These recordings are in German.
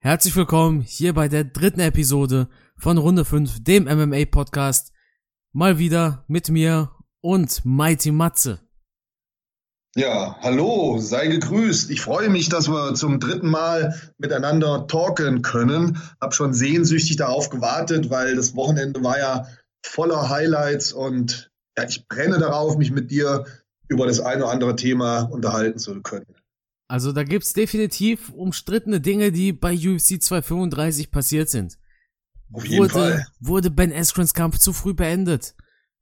Herzlich willkommen hier bei der dritten Episode von Runde 5, dem MMA-Podcast. Mal wieder mit mir und Mighty Matze. Ja, hallo, sei gegrüßt. Ich freue mich, dass wir zum dritten Mal miteinander talken können. Hab schon sehnsüchtig darauf gewartet, weil das Wochenende war ja voller Highlights und ja, ich brenne darauf, mich mit dir über das eine oder andere Thema unterhalten zu können. Also da gibt's definitiv umstrittene Dinge, die bei UFC 235 passiert sind. Auf jeden Fall. Wurde Ben Askrens Kampf zu früh beendet?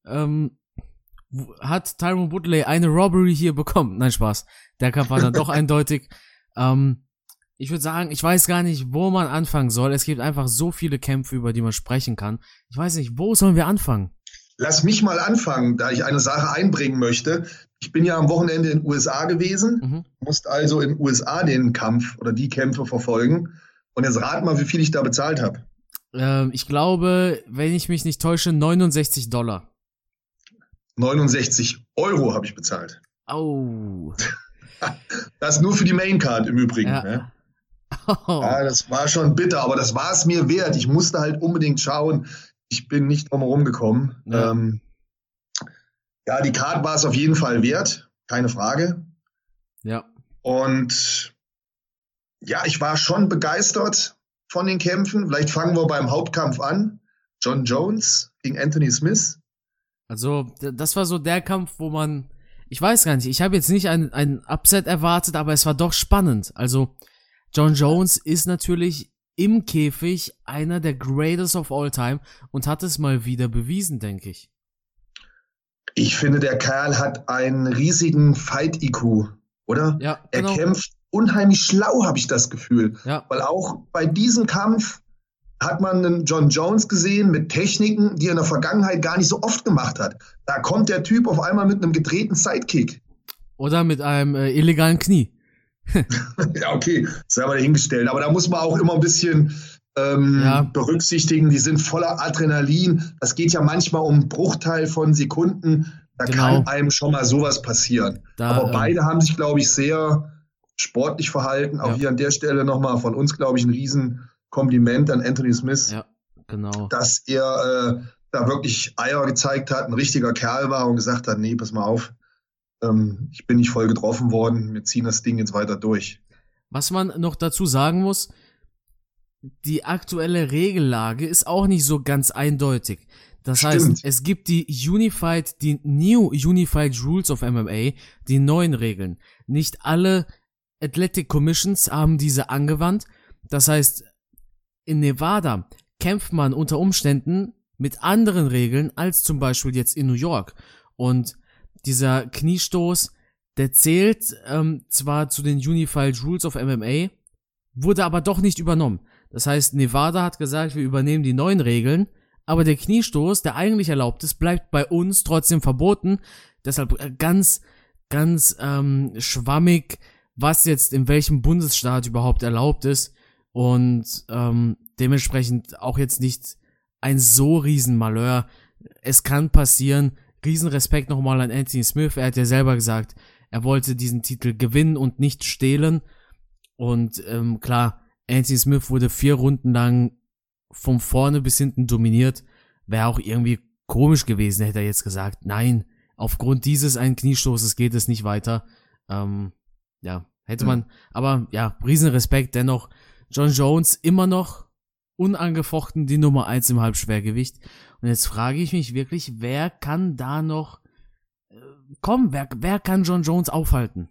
Hat Tyron Woodley eine Robbery hier bekommen? Nein, Spaß. Der Kampf war dann doch eindeutig. Ich würde sagen, ich weiß gar nicht, wo man anfangen soll. Es gibt einfach so viele Kämpfe, über die man sprechen kann. Ich weiß nicht, wo sollen wir anfangen? Lass mich mal anfangen, da ich eine Sache einbringen möchte. Ich bin ja am Wochenende in den USA gewesen, musste also in den USA den Kampf oder die Kämpfe verfolgen. Und jetzt rat mal, wie viel ich da bezahlt habe. Ich glaube, wenn ich mich nicht täusche, $69. 69 Euro habe ich bezahlt. Oh. Das nur für die Maincard im Übrigen. Ja. Ne? Oh. Ja, das war schon bitter, aber das war es mir wert. Ich musste halt unbedingt schauen. Ich bin nicht drum herum gekommen. Ja. Die Card war es auf jeden Fall wert, keine Frage. Ja. Und ja, ich war schon begeistert von den Kämpfen. Vielleicht fangen wir beim Hauptkampf an. Jon Jones gegen Anthony Smith. Also, das war so der Kampf, wo man, ich weiß gar nicht, ich habe jetzt nicht ein Upset erwartet, aber es war doch spannend. Also, Jon Jones ist natürlich im Käfig einer der Greatest of all time und hat es mal wieder bewiesen, denke ich. Ich finde, der Kerl hat einen riesigen Fight-IQ, oder? Ja, genau. Er kämpft unheimlich schlau, habe ich das Gefühl. Ja. Weil auch bei diesem Kampf hat man einen Jon Jones gesehen mit Techniken, die er in der Vergangenheit gar nicht so oft gemacht hat. Da kommt der Typ auf einmal mit einem gedrehten Sidekick. Oder mit einem illegalen Knie. Ja, okay, sei mal dahingestellt. Aber da muss man auch immer ein bisschen berücksichtigen, die sind voller Adrenalin. Das geht ja manchmal um einen Bruchteil von Sekunden. Da kann einem schon mal sowas passieren. Aber beide haben sich, glaube ich, sehr sportlich verhalten. Auch hier an der Stelle nochmal von uns, glaube ich, ein Riesenkompliment an Anthony Smith. Ja, genau. Dass er da wirklich Eier gezeigt hat, ein richtiger Kerl war und gesagt hat, nee, pass mal auf, ich bin nicht voll getroffen worden, wir ziehen das Ding jetzt weiter durch. Was man noch dazu sagen muss, die aktuelle Regellage ist auch nicht so ganz eindeutig. Das heißt, es gibt die New Unified Rules of MMA, die neuen Regeln. Nicht alle Athletic Commissions haben diese angewandt. Das heißt, in Nevada kämpft man unter Umständen mit anderen Regeln als zum Beispiel jetzt in New York. Und dieser Kniestoß, der zählt zwar zu den Unified Rules of MMA, wurde aber doch nicht übernommen. Das heißt, Nevada hat gesagt, wir übernehmen die neuen Regeln, aber der Kniestoß, der eigentlich erlaubt ist, bleibt bei uns trotzdem verboten. Deshalb ganz schwammig, was jetzt in welchem Bundesstaat überhaupt erlaubt ist und dementsprechend auch jetzt nicht ein so riesen Malheur. Es kann passieren. Riesenrespekt nochmal an Anthony Smith. Er hat ja selber gesagt, er wollte diesen Titel gewinnen und nicht stehlen. Und klar, Anthony Smith wurde 4 Runden lang von vorne bis hinten dominiert. Wäre auch irgendwie komisch gewesen, hätte er jetzt gesagt, nein, aufgrund dieses einen Kniestoßes geht es nicht weiter. Hätte man, aber ja, Riesenrespekt dennoch. Jon Jones immer noch unangefochten die Nummer 1 im Halbschwergewicht. Und jetzt frage ich mich wirklich, wer kann da noch kommen? Wer kann Jon Jones aufhalten?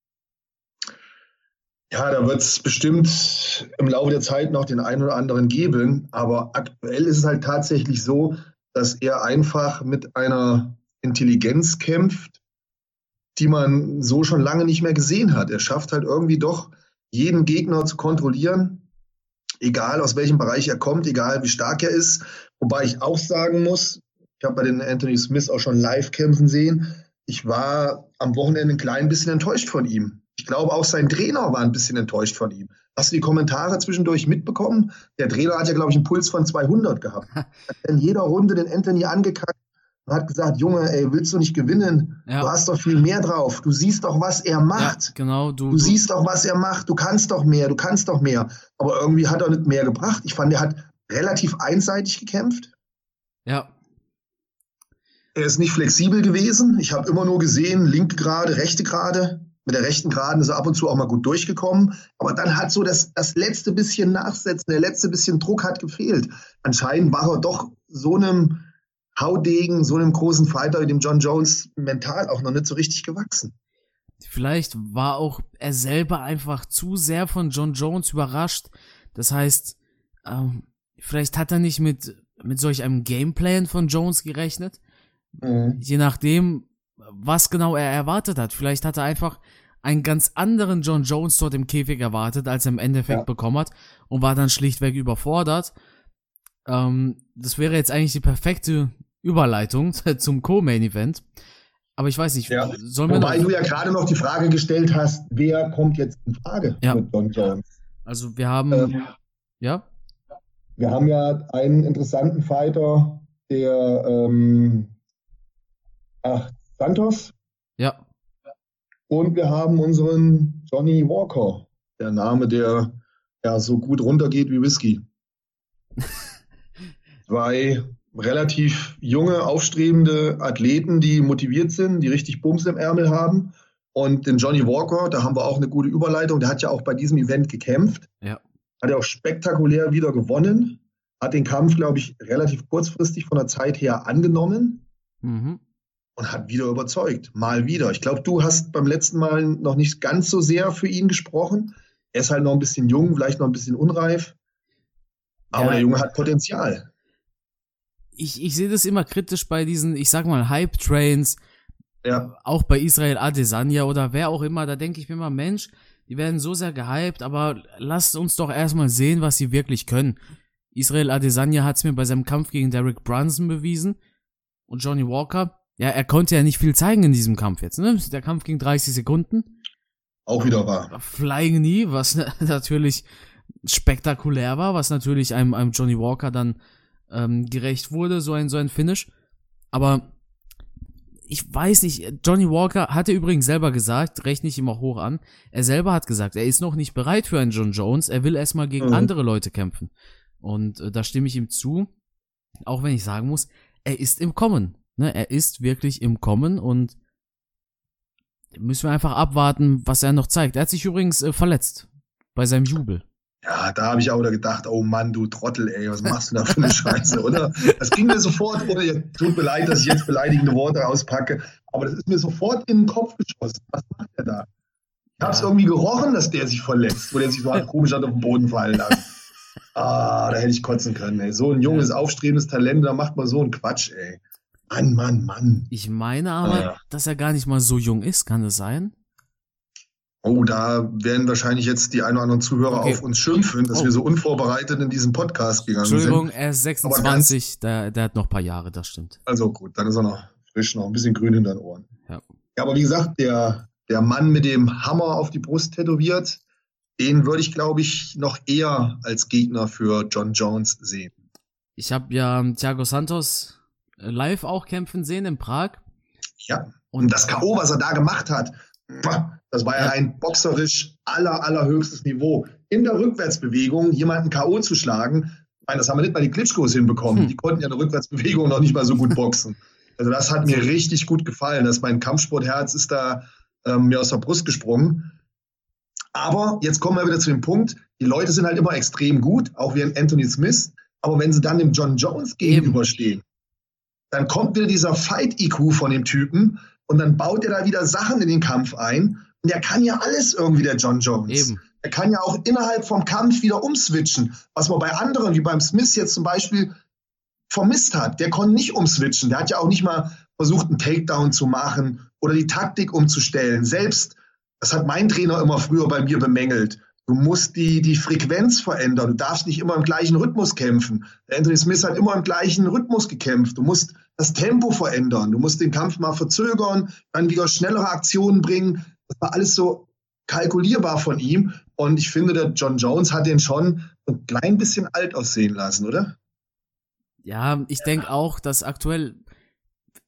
Ja, da wird es bestimmt im Laufe der Zeit noch den einen oder anderen geben. Aber aktuell ist es halt tatsächlich so, dass er einfach mit einer Intelligenz kämpft, die man so schon lange nicht mehr gesehen hat. Er schafft halt irgendwie doch, jeden Gegner zu kontrollieren, egal aus welchem Bereich er kommt, egal wie stark er ist. Wobei ich auch sagen muss, ich habe bei den Anthony Smith auch schon live kämpfen sehen, ich war am Wochenende ein klein bisschen enttäuscht von ihm. Ich glaube, auch sein Trainer war ein bisschen enttäuscht von ihm. Hast du die Kommentare zwischendurch mitbekommen? Der Trainer hat ja, glaube ich, einen Puls von 200 gehabt. Hat in jeder Runde den Anthony angekackt, und hat gesagt, Junge, ey, willst du nicht gewinnen? Ja. Du hast doch viel mehr drauf. Du siehst doch, was er macht. Ja, genau. Du siehst doch, was er macht. Du kannst doch mehr. Aber irgendwie hat er nicht mehr gebracht. Ich fand, er hat relativ einseitig gekämpft. Ja. Er ist nicht flexibel gewesen. Ich habe immer nur gesehen, linke Gerade, rechte Gerade. Mit der rechten Geraden ist er ab und zu auch mal gut durchgekommen. Aber dann hat so das letzte bisschen Nachsetzen, der letzte bisschen Druck hat gefehlt. Anscheinend war er doch so einem Haudegen, so einem großen Fighter wie dem John Jones mental auch noch nicht so richtig gewachsen. Vielleicht war auch er selber einfach zu sehr von John Jones überrascht. Das heißt, vielleicht hat er nicht mit solch einem Gameplan von Jones gerechnet. Je nachdem, was genau er erwartet hat. Vielleicht hat er einfach einen ganz anderen John Jones dort im Käfig erwartet, als er im Endeffekt bekommen hat und war dann schlichtweg überfordert. Das wäre jetzt eigentlich die perfekte Überleitung zum Co-Main-Event. Aber ich weiß nicht, sollen wir Wobei du ja gerade noch die Frage gestellt hast, wer kommt jetzt in Frage mit John Jones? Also wir haben, Wir haben ja einen interessanten Fighter, der Santos. Ja. Und wir haben unseren Johnny Walker, der Name, der ja so gut runtergeht wie Whisky. 2 relativ junge, aufstrebende Athleten, die motiviert sind, die richtig Bums im Ärmel haben. Und den Johnny Walker, da haben wir auch eine gute Überleitung, der hat ja auch bei diesem Event gekämpft. Ja. Hat er auch spektakulär wieder gewonnen. Hat den Kampf, glaube ich, relativ kurzfristig von der Zeit her angenommen. Und hat wieder überzeugt. Mal wieder. Ich glaube, du hast beim letzten Mal noch nicht ganz so sehr für ihn gesprochen. Er ist halt noch ein bisschen jung, vielleicht noch ein bisschen unreif. Aber der Junge hat Potenzial. Ich sehe das immer kritisch bei diesen, ich sag mal, Hype-Trains. Ja. Auch bei Israel Adesanya oder wer auch immer. Da denke ich mir immer, Mensch, die werden so sehr gehypt, aber lasst uns doch erstmal sehen, was sie wirklich können. Israel Adesanya hat es mir bei seinem Kampf gegen Derek Brunson bewiesen. Und Johnny Walker, ja, er konnte ja nicht viel zeigen in diesem Kampf jetzt, ne? Der Kampf ging 30 Sekunden. Auch wieder wahr. Flying Knee, was natürlich spektakulär war, was natürlich einem Johnny Walker dann gerecht wurde, so ein Finish. Aber ich weiß nicht, Johnny Walker hatte übrigens selber gesagt, rechne ich ihm auch hoch an, er selber hat gesagt, er ist noch nicht bereit für einen John Jones, er will erstmal gegen andere Leute kämpfen. Und da stimme ich ihm zu, auch wenn ich sagen muss, er ist im Kommen. Ne, er ist wirklich im Kommen und müssen wir einfach abwarten, was er noch zeigt. Er hat sich übrigens verletzt bei seinem Jubel. Ja, da habe ich auch wieder gedacht, oh Mann, du Trottel, ey, was machst du da für eine Scheiße, oder? Das ging mir sofort, tut mir leid, dass ich jetzt beleidigende Worte auspacke, aber das ist mir sofort in den Kopf geschossen. Was macht der da? Ich habe es irgendwie gerochen, dass der sich verletzt, wo der sich so halt komisch hat auf den Boden fallen lassen. Da hätte ich kotzen können, ey. So ein junges, aufstrebendes Talent, da macht man so einen Quatsch, ey. Mann. Ich meine aber, dass er gar nicht mal so jung ist, kann das sein? Oh, da werden wahrscheinlich jetzt die ein oder anderen Zuhörer auf uns schimpfen, dass wir so unvorbereitet in diesen Podcast gegangen sind. Entschuldigung, er ist 26, der hat noch ein paar Jahre, das stimmt. Also gut, dann ist er noch frisch, noch ein bisschen grün in den Ohren. Ja, aber wie gesagt, der Mann mit dem Hammer auf die Brust tätowiert, den würde ich, glaube ich, noch eher als Gegner für John Jones sehen. Ich habe ja Thiago Santos live auch kämpfen sehen in Prag. Ja, und das K.O., was er da gemacht hat, das war ja ein boxerisch allerhöchstes Niveau. In der Rückwärtsbewegung jemanden K.O. zu schlagen, ich meine, das haben wir nicht mal die Klitschkos hinbekommen. Die konnten ja eine Rückwärtsbewegung noch nicht mal so gut boxen. Also das hat mir richtig gut gefallen. Mein Kampfsportherz ist da mir aus der Brust gesprungen. Aber jetzt kommen wir wieder zu dem Punkt, die Leute sind halt immer extrem gut, auch wie ein Anthony Smith. Aber wenn sie dann dem John Jones gegenüberstehen, dann kommt wieder dieser Fight-IQ von dem Typen und dann baut er da wieder Sachen in den Kampf ein. Und der kann ja alles irgendwie, der John Jones. Er kann ja auch innerhalb vom Kampf wieder umswitchen, was man bei anderen, wie beim Smith jetzt zum Beispiel, vermisst hat. Der konnte nicht umswitchen. Der hat ja auch nicht mal versucht, einen Takedown zu machen oder die Taktik umzustellen. Selbst, das hat mein Trainer immer früher bei mir bemängelt, du musst die Frequenz verändern. Du darfst nicht immer im gleichen Rhythmus kämpfen. Der Anthony Smith hat immer im gleichen Rhythmus gekämpft. Du musst das Tempo verändern. Du musst den Kampf mal verzögern, dann wieder schnellere Aktionen bringen. Das war alles so kalkulierbar von ihm. Und ich finde, der John Jones hat den schon ein klein bisschen alt aussehen lassen, oder? Ja, ich denke auch, dass aktuell,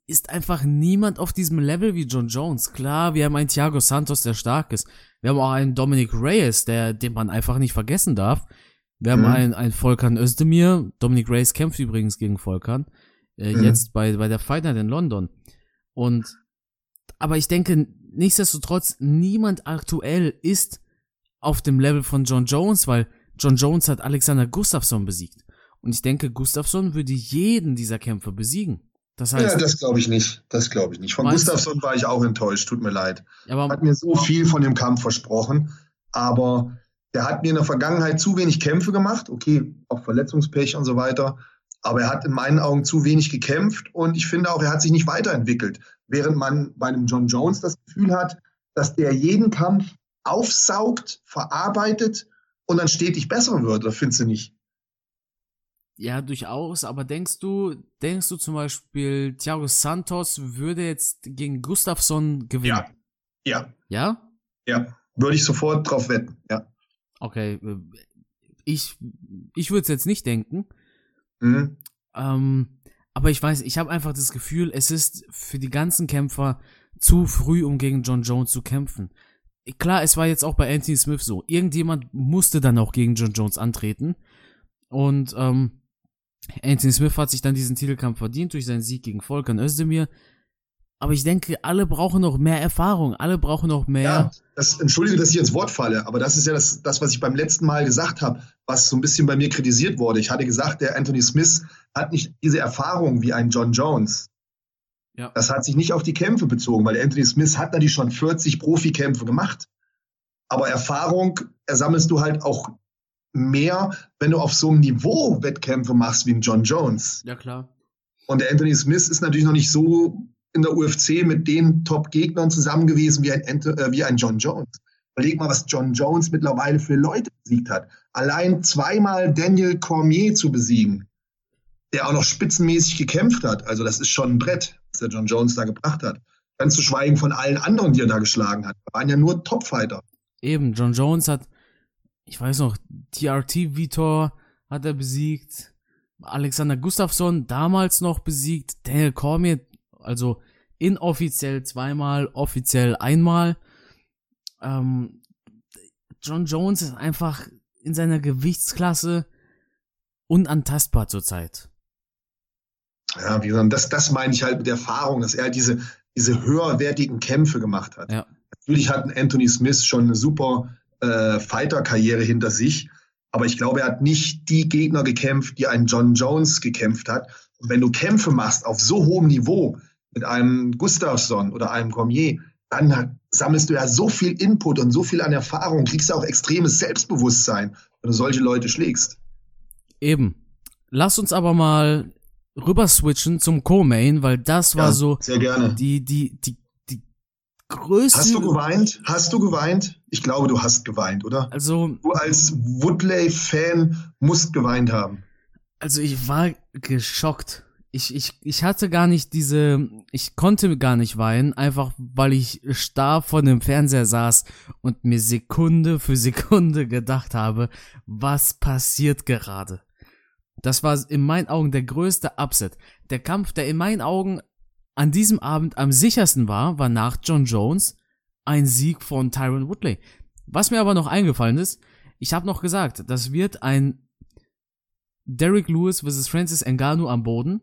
ist einfach niemand auf diesem Level wie John Jones. Klar, wir haben einen Thiago Santos, der stark ist. Wir haben auch einen Dominic Reyes, den man einfach nicht vergessen darf. Wir haben einen Volkan Özdemir. Dominic Reyes kämpft übrigens gegen Volkan. Jetzt bei der Fight Night in London. Aber ich denke, nichtsdestotrotz, niemand aktuell ist auf dem Level von John Jones, weil John Jones hat Alexander Gustafsson besiegt. Und ich denke, Gustafsson würde jeden dieser Kämpfer besiegen. Das heißt, ja, das glaube ich nicht. Von Gustafsson war ich auch enttäuscht, tut mir leid. Aber hat mir so viel von dem Kampf versprochen, aber der hat mir in der Vergangenheit zu wenig Kämpfe gemacht. Okay, auch Verletzungspech und so weiter. Aber er hat in meinen Augen zu wenig gekämpft und ich finde auch, er hat sich nicht weiterentwickelt. Während man bei einem John Jones das Gefühl hat, dass der jeden Kampf aufsaugt, verarbeitet und dann stetig besser wird, oder findest du nicht? ja, durchaus, aber denkst du zum Beispiel, Thiago Santos würde jetzt gegen Gustafsson gewinnen? Ja. Ja? Ja. Würde ich sofort drauf wetten, ja. Okay, ich würde es jetzt nicht denken. Aber ich weiß, ich habe einfach das Gefühl, es ist für die ganzen Kämpfer zu früh, um gegen John Jones zu kämpfen. Klar, es war jetzt auch bei Anthony Smith so. Irgendjemand musste dann auch gegen John Jones antreten. Und Anthony Smith hat sich dann diesen Titelkampf verdient durch seinen Sieg gegen Volkan Özdemir. Aber ich denke, alle brauchen noch mehr Erfahrung. Alle brauchen noch mehr. Ja, entschuldige, dass ich ins Wort falle, aber das ist ja das, was ich beim letzten Mal gesagt habe, was so ein bisschen bei mir kritisiert wurde. Ich hatte gesagt, der Anthony Smith hat nicht diese Erfahrung wie ein John Jones. Ja. Das hat sich nicht auf die Kämpfe bezogen, weil Anthony Smith hat natürlich schon 40 Profikämpfe gemacht. Aber Erfahrung sammelst du halt auch mehr, wenn du auf so einem Niveau Wettkämpfe machst wie ein John Jones. Ja, klar. Und der Anthony Smith ist natürlich noch nicht so in der UFC mit den Top-Gegnern zusammen gewesen wie ein John Jones. Überleg mal, was John Jones mittlerweile für Leute besiegt hat. Allein zweimal Daniel Cormier zu besiegen, der auch noch spitzenmäßig gekämpft hat. Also das ist schon ein Brett, was der John Jones da gebracht hat. Ganz zu schweigen von allen anderen, die er da geschlagen hat. Das waren ja nur Topfighter. Eben, John Jones hat, ich weiß noch, TRT Vitor hat er besiegt, Alexander Gustafsson damals noch besiegt, Daniel Cormier, also inoffiziell zweimal, offiziell einmal. John Jones ist einfach in seiner Gewichtsklasse unantastbar zurzeit. Ja, wie gesagt, das meine ich halt mit Erfahrung, dass er halt diese höherwertigen Kämpfe gemacht hat. Ja. Natürlich hat ein Anthony Smith schon eine super Fighter-Karriere hinter sich, aber ich glaube, er hat nicht die Gegner gekämpft, die ein John Jones gekämpft hat. Und wenn du Kämpfe machst auf so hohem Niveau mit einem Gustafsson oder einem Cormier, dann sammelst du ja so viel Input und so viel an Erfahrung, kriegst du auch extremes Selbstbewusstsein, wenn du solche Leute schlägst. Eben. Lass uns aber mal rüber switchen zum Co-Main, weil das war so sehr gerne. Die größte... Hast du geweint? Ich glaube, du hast geweint, oder? Also... Du als Woodley-Fan musst geweint haben. Also ich war geschockt. Ich hatte gar nicht ich konnte gar nicht weinen, einfach weil ich starr vor dem Fernseher saß und mir Sekunde für Sekunde gedacht habe, was passiert gerade? Das war in meinen Augen der größte Upset. Der Kampf, der in meinen Augen an diesem Abend am sichersten war nach John Jones ein Sieg von Tyron Woodley. Was mir aber noch eingefallen ist, ich habe noch gesagt, das wird ein Derrick Lewis vs. Francis Ngannou am Boden.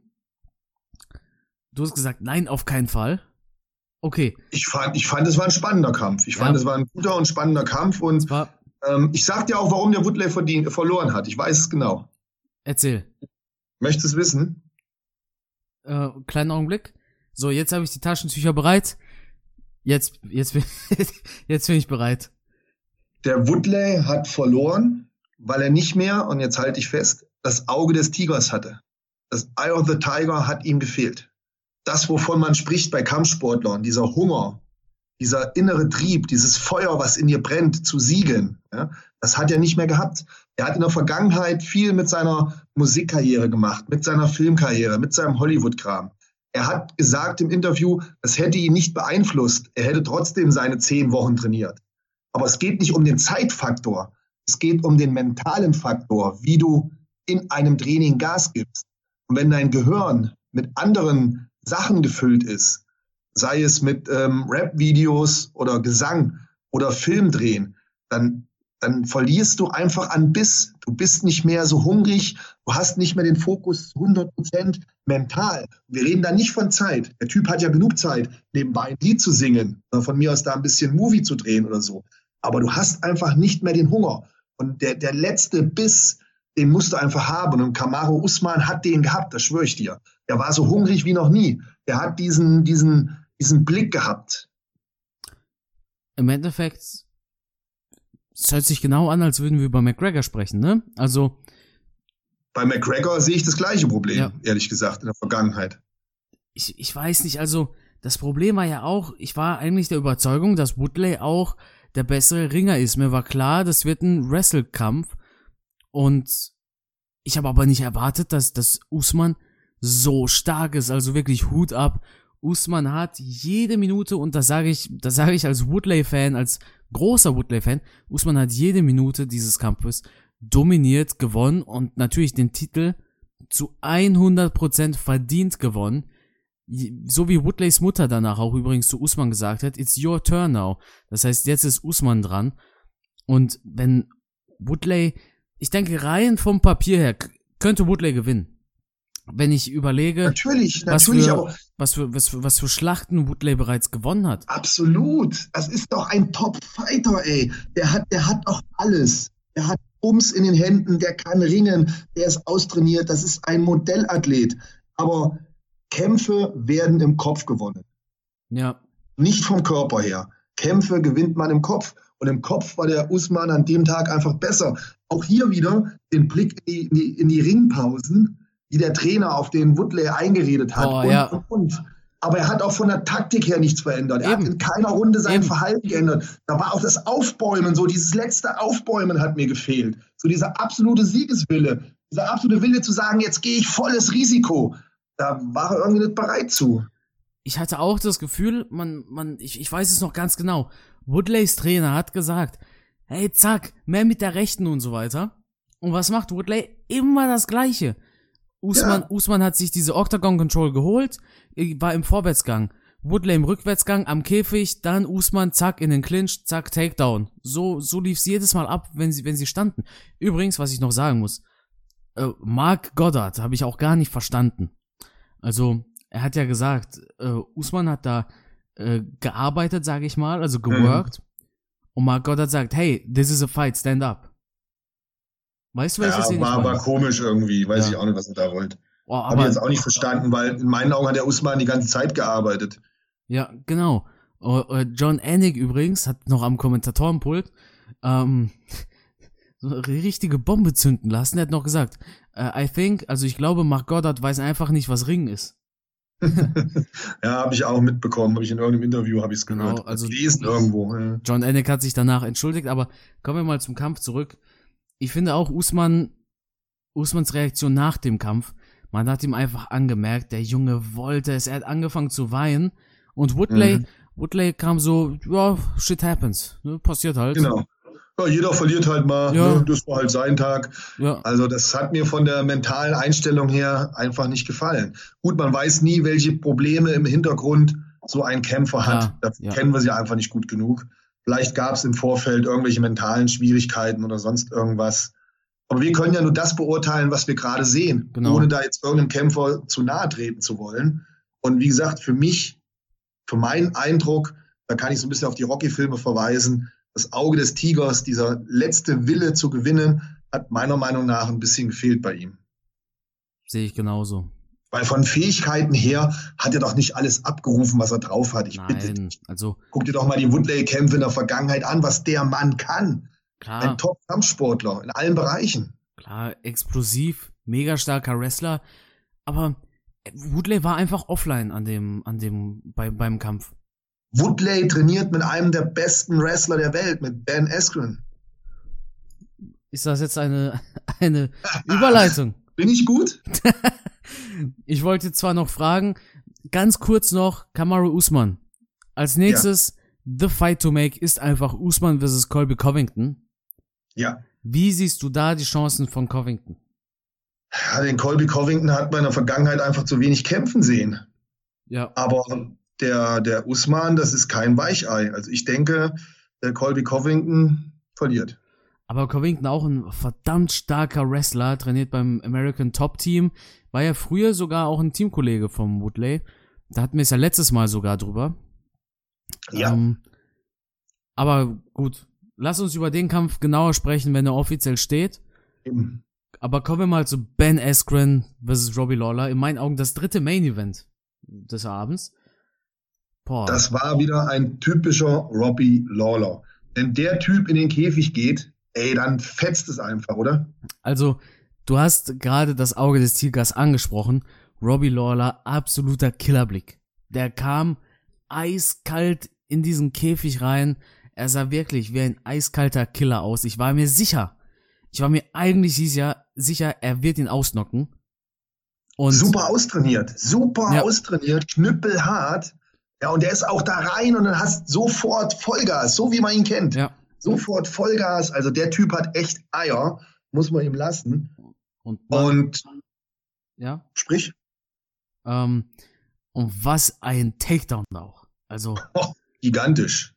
Du hast gesagt, nein, auf keinen Fall. Okay. Ich fand, es war ein spannender Kampf. Es war ein guter und spannender Kampf. Und ich sag dir auch, warum der Woodley verloren hat. Ich weiß es genau. Erzähl. Möchtest du es wissen? Kleinen Augenblick. So, jetzt habe ich die Taschentücher bereit. Jetzt bin ich bereit. Der Woodley hat verloren, weil er nicht mehr, und jetzt halte ich fest, das Auge des Tigers hatte. Das Eye of the Tiger hat ihm gefehlt. Das, wovon man spricht bei Kampfsportlern, dieser Hunger, dieser innere Trieb, dieses Feuer, was in dir brennt, zu siegen, ja, das hat er nicht mehr gehabt. Er hat in der Vergangenheit viel mit seiner Musikkarriere gemacht, mit seiner Filmkarriere, mit seinem Hollywood-Kram. Er hat gesagt im Interview, das hätte ihn nicht beeinflusst. Er hätte trotzdem seine 10 Wochen trainiert. Aber es geht nicht um den Zeitfaktor. Es geht um den mentalen Faktor, wie du in einem Training Gas gibst. Und wenn dein Gehirn mit anderen Sachen gefüllt ist, sei es mit Rap-Videos oder Gesang oder Filmdrehen, dann verlierst du einfach an Biss. Du bist nicht mehr so hungrig, du hast nicht mehr den Fokus 100% mental. Wir reden da nicht von Zeit. Der Typ hat ja genug Zeit, nebenbei ein Lied zu singen oder von mir aus da ein bisschen Movie zu drehen oder so. Aber du hast einfach nicht mehr den Hunger. Und der letzte Biss, den musst du einfach haben. Und Kamaru Usman hat den gehabt, das schwöre ich dir. Der war so hungrig wie noch nie. Der hat diesen Blick gehabt. Im Endeffekt, es hört sich genau an, als würden wir über McGregor sprechen, ne? Also. Bei McGregor sehe ich das gleiche Problem, ehrlich gesagt, in der Vergangenheit. Ich weiß nicht, also, das Problem war ja auch, ich war eigentlich der Überzeugung, dass Woodley auch der bessere Ringer ist. Mir war klar, das wird ein Wrestle-Kampf. Und ich habe aber nicht erwartet, dass Usman so stark ist. Also wirklich Hut ab. Usman hat jede Minute, und das sage ich als Woodley-Fan, als großer Woodley-Fan, Usman hat jede Minute dieses Kampfes dominiert, gewonnen und natürlich den Titel zu 100% verdient gewonnen. So wie Woodleys Mutter danach auch übrigens zu Usman gesagt hat, it's your turn now. Das heißt, jetzt ist Usman dran. Und wenn Woodley, ich denke rein vom Papier her, könnte Woodley gewinnen. Wenn ich überlege, natürlich, was für Schlachten Woodley bereits gewonnen hat. Absolut. Das ist doch ein Top-Fighter, ey. Der hat doch alles. Der hat Bums in den Händen, der kann ringen, der ist austrainiert, das ist ein Modellathlet. Aber Kämpfe werden im Kopf gewonnen. Ja. Nicht vom Körper her. Kämpfe gewinnt man im Kopf. Und im Kopf war der Usman an dem Tag einfach besser. Auch hier wieder den Blick in die Ringpausen, wie der Trainer auf den Woodley eingeredet hat. Und. Aber er hat auch von der Taktik her nichts verändert. Er hat in keiner Runde sein Verhalten geändert. Da war auch das Aufbäumen, so dieses letzte Aufbäumen hat mir gefehlt. So dieser absolute Siegeswille, dieser absolute Wille zu sagen, jetzt gehe ich volles Risiko. Da war er irgendwie nicht bereit zu. Ich hatte auch das Gefühl, ich weiß es noch ganz genau, Woodleys Trainer hat gesagt, hey, zack, mehr mit der Rechten und so weiter. Und was macht Woodley? Immer das Gleiche. Usman hat sich diese Octagon Control geholt, war im Vorwärtsgang. Woodley im Rückwärtsgang am Käfig, dann Usman, zack, in den Clinch, zack, Takedown. So lief's jedes Mal ab, wenn sie standen. Übrigens, was ich noch sagen muss, Mark Goddard habe ich auch gar nicht verstanden. Also, er hat ja gesagt, Usman hat da gearbeitet, sage ich mal, also geworkt. Und Mark Goddard sagt, hey, this is a fight, stand up. Weißt du, was ich war komisch irgendwie. Weiß ich auch nicht, was er da wollte. Habe ich jetzt auch nicht verstanden, weil in meinen Augen hat der Usman die ganze Zeit gearbeitet. Ja, genau. John Anik übrigens hat noch am Kommentatorenpult so eine richtige Bombe zünden lassen. Er hat noch gesagt, ich glaube, Mark Goddard weiß einfach nicht, was Ringen ist. Ja, habe ich auch mitbekommen. Habe ich in irgendeinem Interview, habe ich es gehört. Genau, also gelesen irgendwo. Ja. John Anik hat sich danach entschuldigt, aber kommen wir mal zum Kampf zurück. Ich finde auch Usmans Reaktion nach dem Kampf, man hat ihm einfach angemerkt, der Junge wollte es, er hat angefangen zu weinen und Woodley kam so, ja, shit happens, ne, passiert halt. Genau. Ja, jeder verliert halt mal, ne, das war halt sein Tag. Ja. Also das hat mir von der mentalen Einstellung her einfach nicht gefallen. Gut, man weiß nie, welche Probleme im Hintergrund so ein Kämpfer hat. Das kennen wir sie einfach nicht gut genug. Vielleicht gab es im Vorfeld irgendwelche mentalen Schwierigkeiten oder sonst irgendwas. Aber wir können ja nur das beurteilen, was wir gerade sehen, ohne da jetzt irgendeinem Kämpfer zu nahe treten zu wollen. Und wie gesagt, für meinen Eindruck, da kann ich so ein bisschen auf die Rocky-Filme verweisen, das Auge des Tigers, dieser letzte Wille zu gewinnen, hat meiner Meinung nach ein bisschen gefehlt bei ihm. Sehe ich genauso. Weil von Fähigkeiten her hat er doch nicht alles abgerufen, was er drauf hat. Ich bitte dich. Also guck dir doch mal die Woodley-Kämpfe in der Vergangenheit an, was der Mann kann. Klar. Ein Top-Kampfsportler in allen Bereichen. Klar, explosiv, mega starker Wrestler. Aber Woodley war einfach offline beim Kampf. Woodley trainiert mit einem der besten Wrestler der Welt, mit Ben Askren. Ist das jetzt eine Überleitung? Bin ich gut? Ich wollte zwar noch fragen, ganz kurz noch, Kamaru Usman. Als nächstes, the fight to make ist einfach Usman versus Colby Covington. Ja. Wie siehst du da die Chancen von Covington? Ja, den Colby Covington hat man in der Vergangenheit einfach zu wenig kämpfen sehen. Ja. Aber der Usman, das ist kein Weichei. Also ich denke, der Colby Covington verliert. Aber Covington auch ein verdammt starker Wrestler, trainiert beim American Top Team, war ja früher sogar auch ein Teamkollege vom Woodley. Da hatten wir es ja letztes Mal sogar drüber. Ja. Aber gut, lass uns über den Kampf genauer sprechen, wenn er offiziell steht. Eben. Aber kommen wir mal zu Ben Askren vs. Robbie Lawler. In meinen Augen das dritte Main Event des Abends. Boah. Das war wieder ein typischer Robbie Lawler. Wenn der Typ in den Käfig geht, ey, dann fetzt es einfach, oder? Also, du hast gerade das Auge des Tigers angesprochen. Robbie Lawler, absoluter Killerblick. Der kam eiskalt in diesen Käfig rein. Er sah wirklich wie ein eiskalter Killer aus. Ich war mir eigentlich sicher, er wird ihn ausnocken. Und super austrainiert, knüppelhart. Ja, und der ist auch da rein und dann hast sofort Vollgas, so wie man ihn kennt. Ja. Sofort Vollgas. Also der Typ hat echt Eier, muss man ihm lassen. Und ja. Sprich. Und was ein Takedown auch. Also. Gigantisch.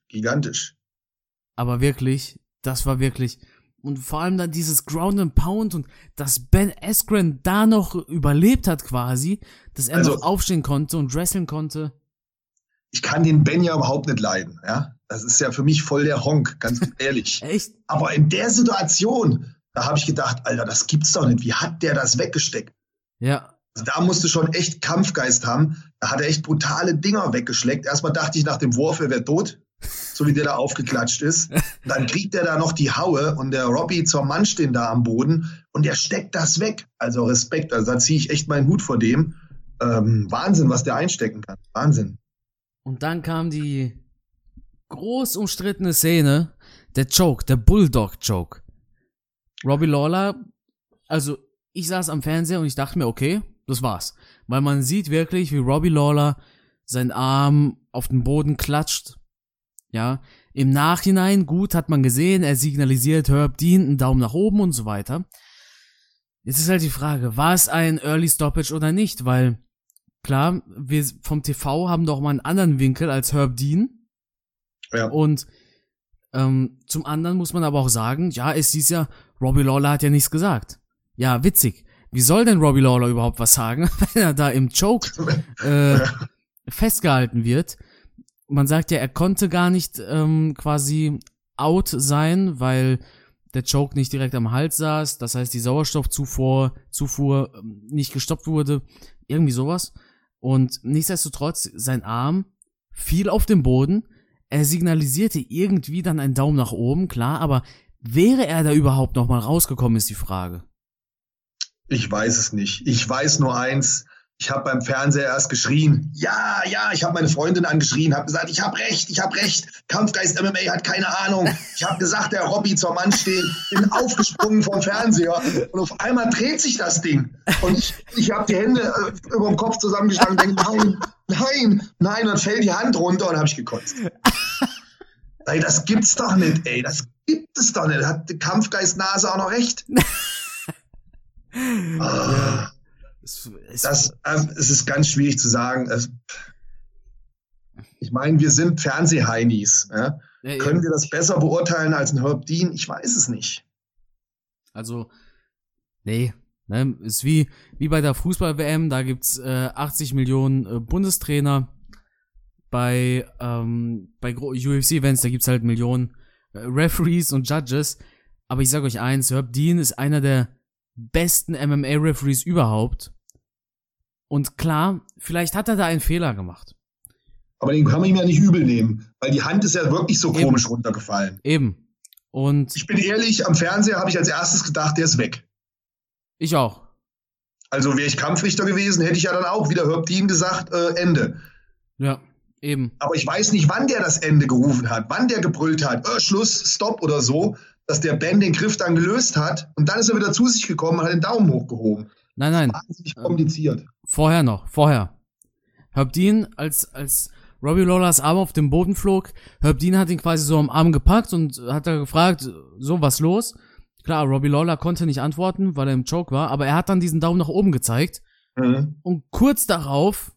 Aber wirklich, das war wirklich. Und vor allem dann dieses Ground and Pound und dass Ben Askren da noch überlebt hat quasi, dass er noch aufstehen konnte und wresteln konnte. Ich kann den Ben ja überhaupt nicht leiden, ja. Das ist ja für mich voll der Honk, ganz ehrlich. Echt? Aber in der Situation, da habe ich gedacht, Alter, das gibt's doch nicht. Wie hat der das weggesteckt? Ja. Also da musst du schon echt Kampfgeist haben. Da hat er echt brutale Dinger weggeschleckt. Erstmal dachte ich nach dem Wurf, er wäre tot, so wie der da aufgeklatscht ist. Und dann kriegt er da noch die Haue und der Robbie zur Mann stehen da am Boden und der steckt das weg. Also Respekt, also da ziehe ich echt meinen Hut vor dem. Wahnsinn, was der einstecken kann. Wahnsinn. Und dann kam die groß umstrittene Szene, der Choke, der Bulldog-Choke. Robbie Lawler, also ich saß am Fernseher und ich dachte mir, okay, das war's. Weil man sieht wirklich, wie Robbie Lawler seinen Arm auf den Boden klatscht. Ja, im Nachhinein, gut, hat man gesehen, er signalisiert Herb Dean einen Daumen nach oben und so weiter. Jetzt ist halt die Frage, war es ein Early Stoppage oder nicht? Weil, klar, wir vom TV haben doch mal einen anderen Winkel als Herb Dean. Ja. Und zum anderen muss man aber auch sagen, ja, es hieß ja, Robbie Lawler hat ja nichts gesagt. Ja, witzig. Wie soll denn Robbie Lawler überhaupt was sagen, wenn er da im Choke festgehalten wird? Man sagt ja, er konnte gar nicht quasi out sein, weil der Choke nicht direkt am Hals saß. Das heißt, die Sauerstoffzufuhr nicht gestoppt wurde. Irgendwie sowas. Und nichtsdestotrotz, sein Arm fiel auf den Boden. Er signalisierte irgendwie dann einen Daumen nach oben, klar, aber wäre er da überhaupt noch mal rausgekommen, ist die Frage. Ich weiß es nicht. Ich weiß nur eins. Ich habe beim Fernseher erst geschrien. Ja, ich habe meine Freundin angeschrien, habe gesagt, ich habe recht. Kampfgeist MMA hat keine Ahnung. Ich habe gesagt, der Robbie zur Mann steht. Bin aufgesprungen vom Fernseher und auf einmal dreht sich das Ding. Und ich habe die Hände über dem Kopf zusammengeschlagen und denke, nein. Und dann fällt die Hand runter und habe ich gekotzt. Ey, das gibt's doch nicht, ey. Das gibt es doch nicht. Hat die Kampfgeist-Nase auch noch recht? Ja. Es ist ganz schwierig zu sagen. Ich meine, wir sind Fernsehheinis. Ja? Können wir das besser beurteilen als ein Herb Dean? Ich weiß es nicht. Also, nee. Ne? Ist wie bei der Fußball-WM, da gibt's 80 Millionen Bundestrainer. Bei UFC-Events, da gibt's halt Millionen Referees und Judges. Aber ich sag euch eins, Herb Dean ist einer der besten MMA-Referees überhaupt. Und klar, vielleicht hat er da einen Fehler gemacht. Aber den kann man ihm ja nicht übel nehmen, weil die Hand ist ja wirklich so komisch runtergefallen. Eben. Und ich bin ehrlich, am Fernseher habe ich als erstes gedacht, der ist weg. Ich auch. Also wäre ich Kampfrichter gewesen, hätte ich ja dann auch wieder Herb Dean gesagt, Ende. Ja, eben. Aber ich weiß nicht, wann der das Ende gerufen hat, wann der gebrüllt hat, Schluss, Stopp oder so, dass der Ben den Griff dann gelöst hat und dann ist er wieder zu sich gekommen und hat den Daumen hochgehoben. Nein. Wahnsinnig kompliziert. Vorher. Herb Dean, als Robbie Lawlers Arm auf dem Boden flog, Herb Dean hat ihn quasi so am Arm gepackt und hat da gefragt, so, was los? Klar, Robbie Lawler konnte nicht antworten, weil er im Choke war, aber er hat dann diesen Daumen nach oben gezeigt. Und kurz darauf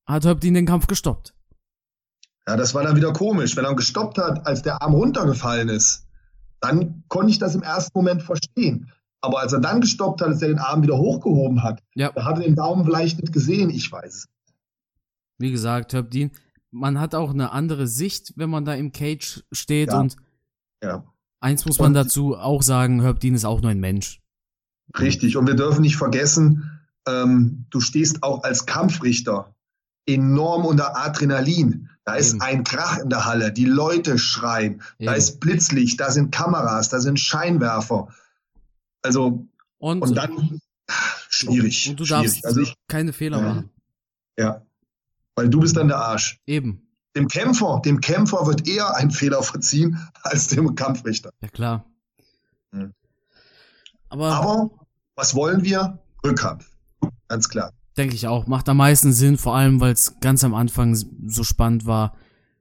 hat Herb Dean den Kampf gestoppt. Ja, das war dann wieder komisch. Wenn er gestoppt hat, als der Arm runtergefallen ist, dann konnte ich das im ersten Moment verstehen. Aber als er dann gestoppt hat, als er den Arm wieder hochgehoben hat, da hat er den Daumen vielleicht nicht gesehen, ich weiß es. Wie gesagt, Herb Dean, man hat auch eine andere Sicht, wenn man da im Cage steht und eins muss man dazu auch sagen, Herb Dean ist auch nur ein Mensch. Richtig, und wir dürfen nicht vergessen, du stehst auch als Kampfrichter enorm unter Adrenalin. Da ist ein Krach in der Halle, die Leute schreien, da ist Blitzlicht, da sind Kameras, da sind Scheinwerfer. Also, und dann schwierig. Und du darfst keine Fehler machen. Ja, weil du bist dann der Arsch. Eben. Dem Kämpfer wird eher ein Fehler verziehen als dem Kampfrichter. Ja, klar. Mhm. Aber was wollen wir? Rückkampf. Ganz klar. Denke ich auch. Macht am meisten Sinn, vor allem, weil es ganz am Anfang so spannend war.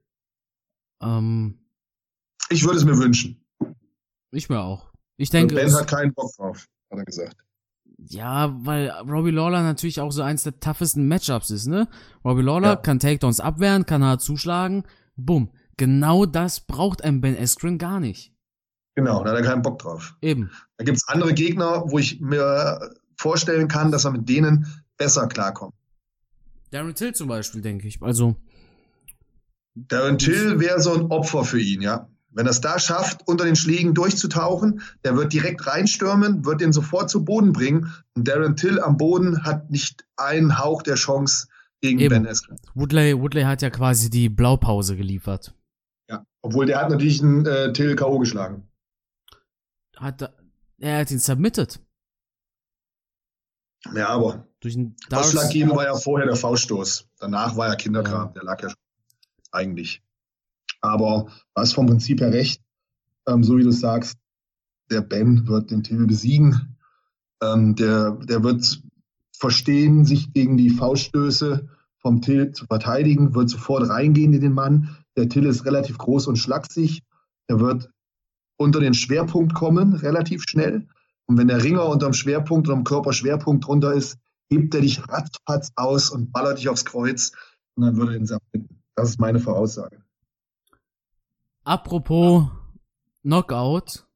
Ich würde es mir wünschen. Ich mir auch. Ich denke, Ben hat keinen Bock drauf, hat er gesagt. Ja, weil Robbie Lawler natürlich auch so eins der toughesten Matchups ist, ne? Robbie Lawler kann Takedowns abwehren, kann hart zuschlagen. Bumm. Genau das braucht ein Ben Askren gar nicht. Genau, da hat er keinen Bock drauf. Eben. Da gibt es andere Gegner, wo ich mir vorstellen kann, dass er mit denen besser klarkommt. Darren Till zum Beispiel, denke ich. Also. Darren Till wäre so ein Opfer für ihn, ja. Wenn er es da schafft, unter den Schlägen durchzutauchen, der wird direkt reinstürmen, wird den sofort zu Boden bringen. Und Darren Till am Boden hat nicht einen Hauch der Chance gegen Ben Askren. Woodley hat ja quasi die Blaupause geliefert. Ja, obwohl der hat natürlich einen Till K.O. geschlagen. Er hat ihn submitted. Ja, aber ausschlaggebend war ja vorher der Fauststoß. Danach war ja Kinderkram, der lag ja schon eigentlich. Aber du hast vom Prinzip her recht, so wie du sagst, der Ben wird den Till besiegen. Der wird verstehen, sich gegen die Fauststöße vom Till zu verteidigen, wird sofort reingehen in den Mann. Der Till ist relativ groß und schlaksig. Er wird unter den Schwerpunkt kommen, relativ schnell. Und wenn der Ringer unterm Schwerpunkt oder am Körperschwerpunkt drunter ist, hebt er dich ratzfatz aus und ballert dich aufs Kreuz. Und dann würde er ihn submitten. Das ist meine Voraussage. Apropos Knockout.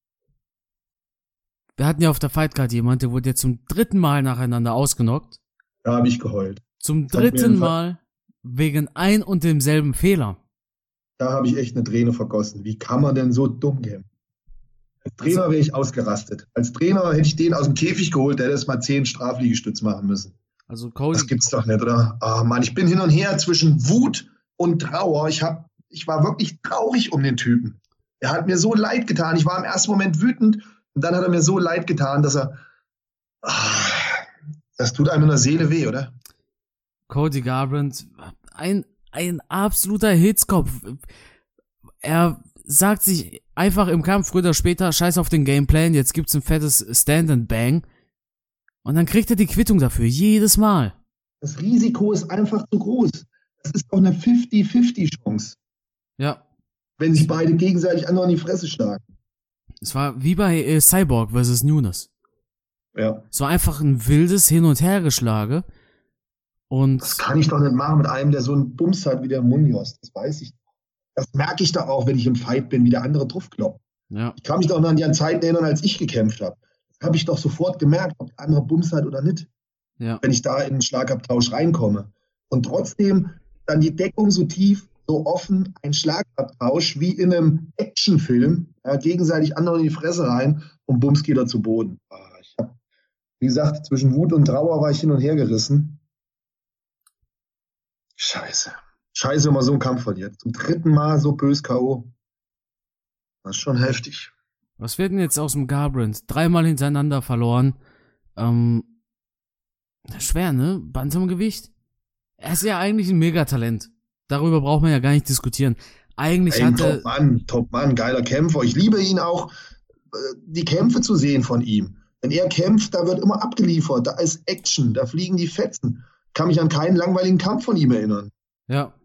Wir hatten ja auf der Fightcard jemand, der wurde jetzt zum 3. Mal nacheinander ausgenockt. Da habe ich geheult. Zum 3. Mal wegen ein und demselben Fehler. Da habe ich echt eine Träne vergossen. Wie kann man denn so dumm gehen? Als Trainer wäre ich ausgerastet. Als Trainer hätte ich den aus dem Käfig geholt, der hätte erst mal 10 Strafliegestütz machen müssen. Also Cody, das gibt's doch nicht, oder? Oh Mann, ich bin hin und her zwischen Wut und Trauer. Ich war wirklich traurig um den Typen. Er hat mir so leid getan. Ich war im ersten Moment wütend und dann hat er mir so leid getan, dass das tut einem in der Seele weh, oder? Cody Garbrandt, ein absoluter Hitzkopf. Er sagt sich einfach im Kampf früher oder später, scheiß auf den Gameplan, jetzt gibt's ein fettes Stand and Bang. Und dann kriegt er die Quittung dafür, jedes Mal. Das Risiko ist einfach zu groß. Das ist doch eine 50-50 Chance. Ja. Wenn sich beide gegenseitig andere in die Fresse schlagen. Es war wie bei Cyborg vs. Nunes. Ja. Es war einfach ein wildes Hin- und Hergeschlage. Und das kann ich doch nicht machen mit einem, der so einen Bums hat wie der Munoz. Das weiß ich. Das merke ich doch auch, wenn ich im Fight bin, wie der andere draufkloppt. Ja. Ich kann mich doch noch an die Zeiten erinnern, als ich gekämpft habe. Das habe ich doch sofort gemerkt, ob der andere Bums hat oder nicht. Ja. Wenn ich da in einen Schlagabtausch reinkomme. Und trotzdem dann die Deckung so tief, so offen, ein Schlagabtausch wie in einem Actionfilm, gegenseitig andere in die Fresse rein und bums geht er zu Boden. Ich habe, wie gesagt, zwischen Wut und Trauer war ich hin und her gerissen. Scheiße, wenn man so einen Kampf verliert. Zum 3. Mal so bös K.O. Das ist schon heftig. Was wird denn jetzt aus dem Garbrandt? 3 Mal hintereinander verloren. Schwer, ne? Bantamgewicht. Er ist ja eigentlich ein Megatalent. Darüber braucht man ja gar nicht diskutieren. Eigentlich Top Mann, geiler Kämpfer. Ich liebe ihn auch, die Kämpfe zu sehen von ihm. Wenn er kämpft, da wird immer abgeliefert. Da ist Action, da fliegen die Fetzen. Kann mich an keinen langweiligen Kampf von ihm erinnern. Ja.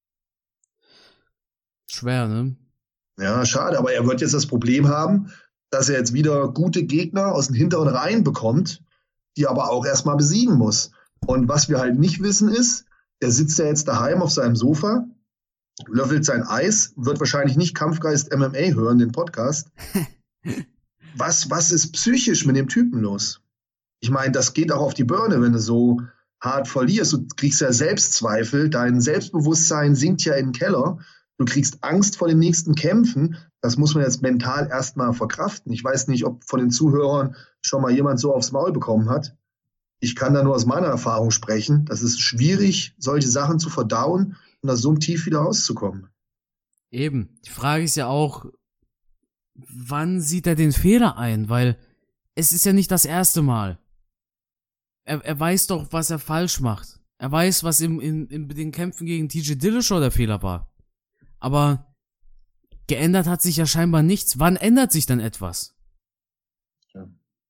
Schwer, ne? Ja, schade, aber er wird jetzt das Problem haben, dass er jetzt wieder gute Gegner aus den hinteren Reihen bekommt, die aber auch erstmal besiegen muss. Und was wir halt nicht wissen ist, der sitzt ja jetzt daheim auf seinem Sofa, löffelt sein Eis, wird wahrscheinlich nicht Kampfgeist MMA hören, den Podcast. Was ist psychisch mit dem Typen los? Ich meine, das geht auch auf die Birne, wenn du so hart verlierst. Du kriegst ja Selbstzweifel, dein Selbstbewusstsein sinkt ja in den Keller. Du kriegst Angst vor den nächsten Kämpfen. Das muss man jetzt mental erstmal verkraften. Ich weiß nicht, ob von den Zuhörern schon mal jemand so aufs Maul bekommen hat. Ich kann da nur aus meiner Erfahrung sprechen. Das ist schwierig, solche Sachen zu verdauen und aus so einem Tief wieder rauszukommen. Eben. Die Frage ist ja auch, wann sieht er den Fehler ein? Weil es ist ja nicht das erste Mal. Er weiß doch, was er falsch macht. Er weiß, was in den Kämpfen gegen TJ Dillashaw der Fehler war. Aber geändert hat sich ja scheinbar nichts. Wann ändert sich dann etwas? Ja.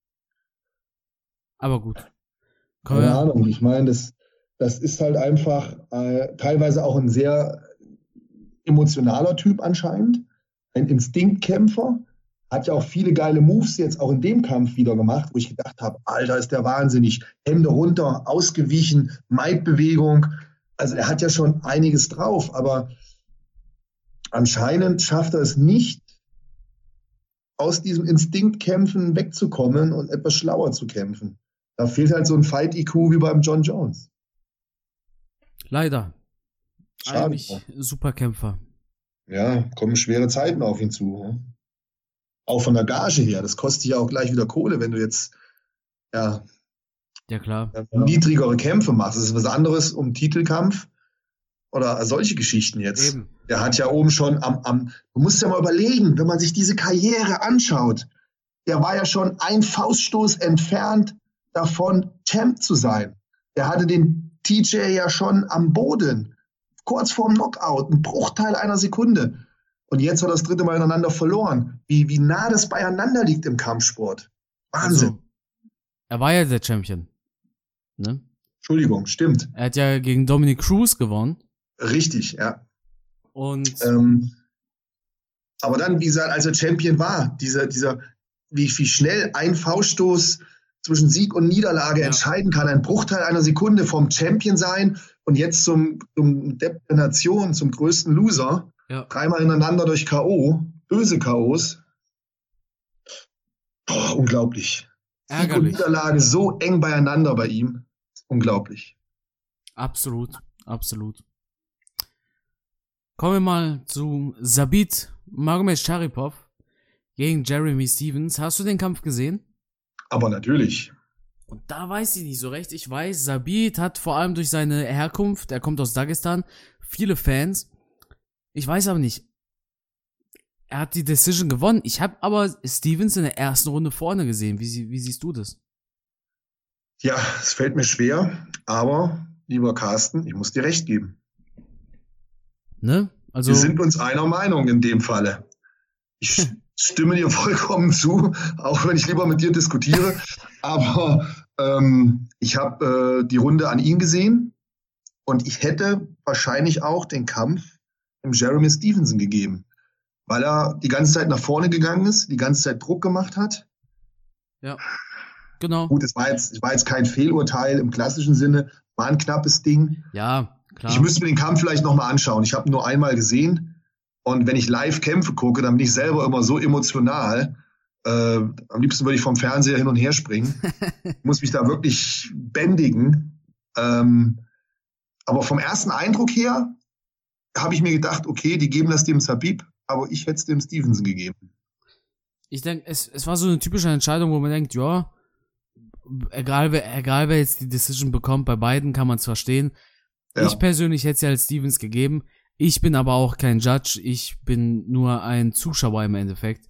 Aber gut. Keine Ahnung. Ich meine, das ist halt einfach teilweise auch ein sehr emotionaler Typ anscheinend. Ein Instinktkämpfer. Hat ja auch viele geile Moves jetzt auch in dem Kampf wieder gemacht, wo ich gedacht habe, Alter, ist der wahnsinnig. Hände runter, ausgewichen, Maidbewegung. Also er hat ja schon einiges drauf, aber anscheinend schafft er es nicht, aus diesem Instinktkämpfen wegzukommen und etwas schlauer zu kämpfen. Da fehlt halt so ein Fight-IQ wie beim John Jones. Leider. Schade. Eigentlich Superkämpfer. Ja, kommen schwere Zeiten auf ihn zu. Ne? Auch von der Gage her. Das kostet ja auch gleich wieder Kohle, wenn du jetzt ja klar. Niedrigere Kämpfe machst. Das ist was anderes um Titelkampf oder solche Geschichten jetzt. Eben. Der hat ja oben schon du musst ja mal überlegen, wenn man sich diese Karriere anschaut, der war ja schon ein Fauststoß entfernt davon, Champ zu sein. Der hatte den TJ ja schon am Boden, kurz vorm Knockout, ein Bruchteil einer Sekunde. Und jetzt hat er das 3. Mal ineinander verloren. Wie nah das beieinander liegt im Kampfsport. Wahnsinn. Also, er war ja der Champion. Ne? Entschuldigung, stimmt. Er hat ja gegen Dominic Cruz gewonnen. Richtig, ja. Und aber dann, wie gesagt, als er Champion war, wie schnell ein Fauststoß zwischen Sieg und Niederlage entscheiden kann, ein Bruchteil einer Sekunde vom Champion sein und jetzt zum Depp der Nation, zum größten Loser. Ja. 3-mal hintereinander durch K.O., böse K.O.s. Unglaublich. Sieg und Niederlage so eng beieinander bei ihm. Unglaublich. Absolut, absolut. Kommen wir mal zu Zabit Magomedsharipov gegen Jeremy Stephens. Hast du den Kampf gesehen? Aber natürlich. Und da weiß ich nicht so recht. Ich weiß, Zabit hat vor allem durch seine Herkunft, er kommt aus Dagestan, viele Fans. Ich weiß aber nicht. Er hat die Decision gewonnen. Ich habe aber Stephens in der ersten Runde vorne gesehen. Wie siehst du das? Ja, es fällt mir schwer, aber, lieber Carsten, ich muss dir recht geben. Ne? Also, wir sind uns einer Meinung in dem Falle. Ich stimme dir vollkommen zu, auch wenn ich lieber mit dir diskutiere. Aber ich habe die Runde an ihn gesehen und ich hätte wahrscheinlich auch den Kampf dem Jeremy Stevenson gegeben, weil er die ganze Zeit nach vorne gegangen ist, die ganze Zeit Druck gemacht hat. Ja, genau. Gut, es war jetzt kein Fehlurteil im klassischen Sinne, war ein knappes Ding. Ja, klar. Ich müsste mir den Kampf vielleicht nochmal anschauen. Ich habe ihn nur einmal gesehen und wenn ich live Kämpfe gucke, dann bin ich selber immer so emotional. Am liebsten würde ich vom Fernseher hin und her springen. Ich muss mich da wirklich bändigen. Aber vom ersten Eindruck her habe ich mir gedacht, okay, die geben das dem Zabit, aber ich hätte es dem Stevenson gegeben. Ich denke, es war so eine typische Entscheidung, wo man denkt, ja, egal wer jetzt die Decision bekommt, bei beiden kann man es verstehen. Ja. Ich persönlich hätte es ja als Stevens gegeben. Ich bin aber auch kein Judge, ich bin nur ein Zuschauer im Endeffekt.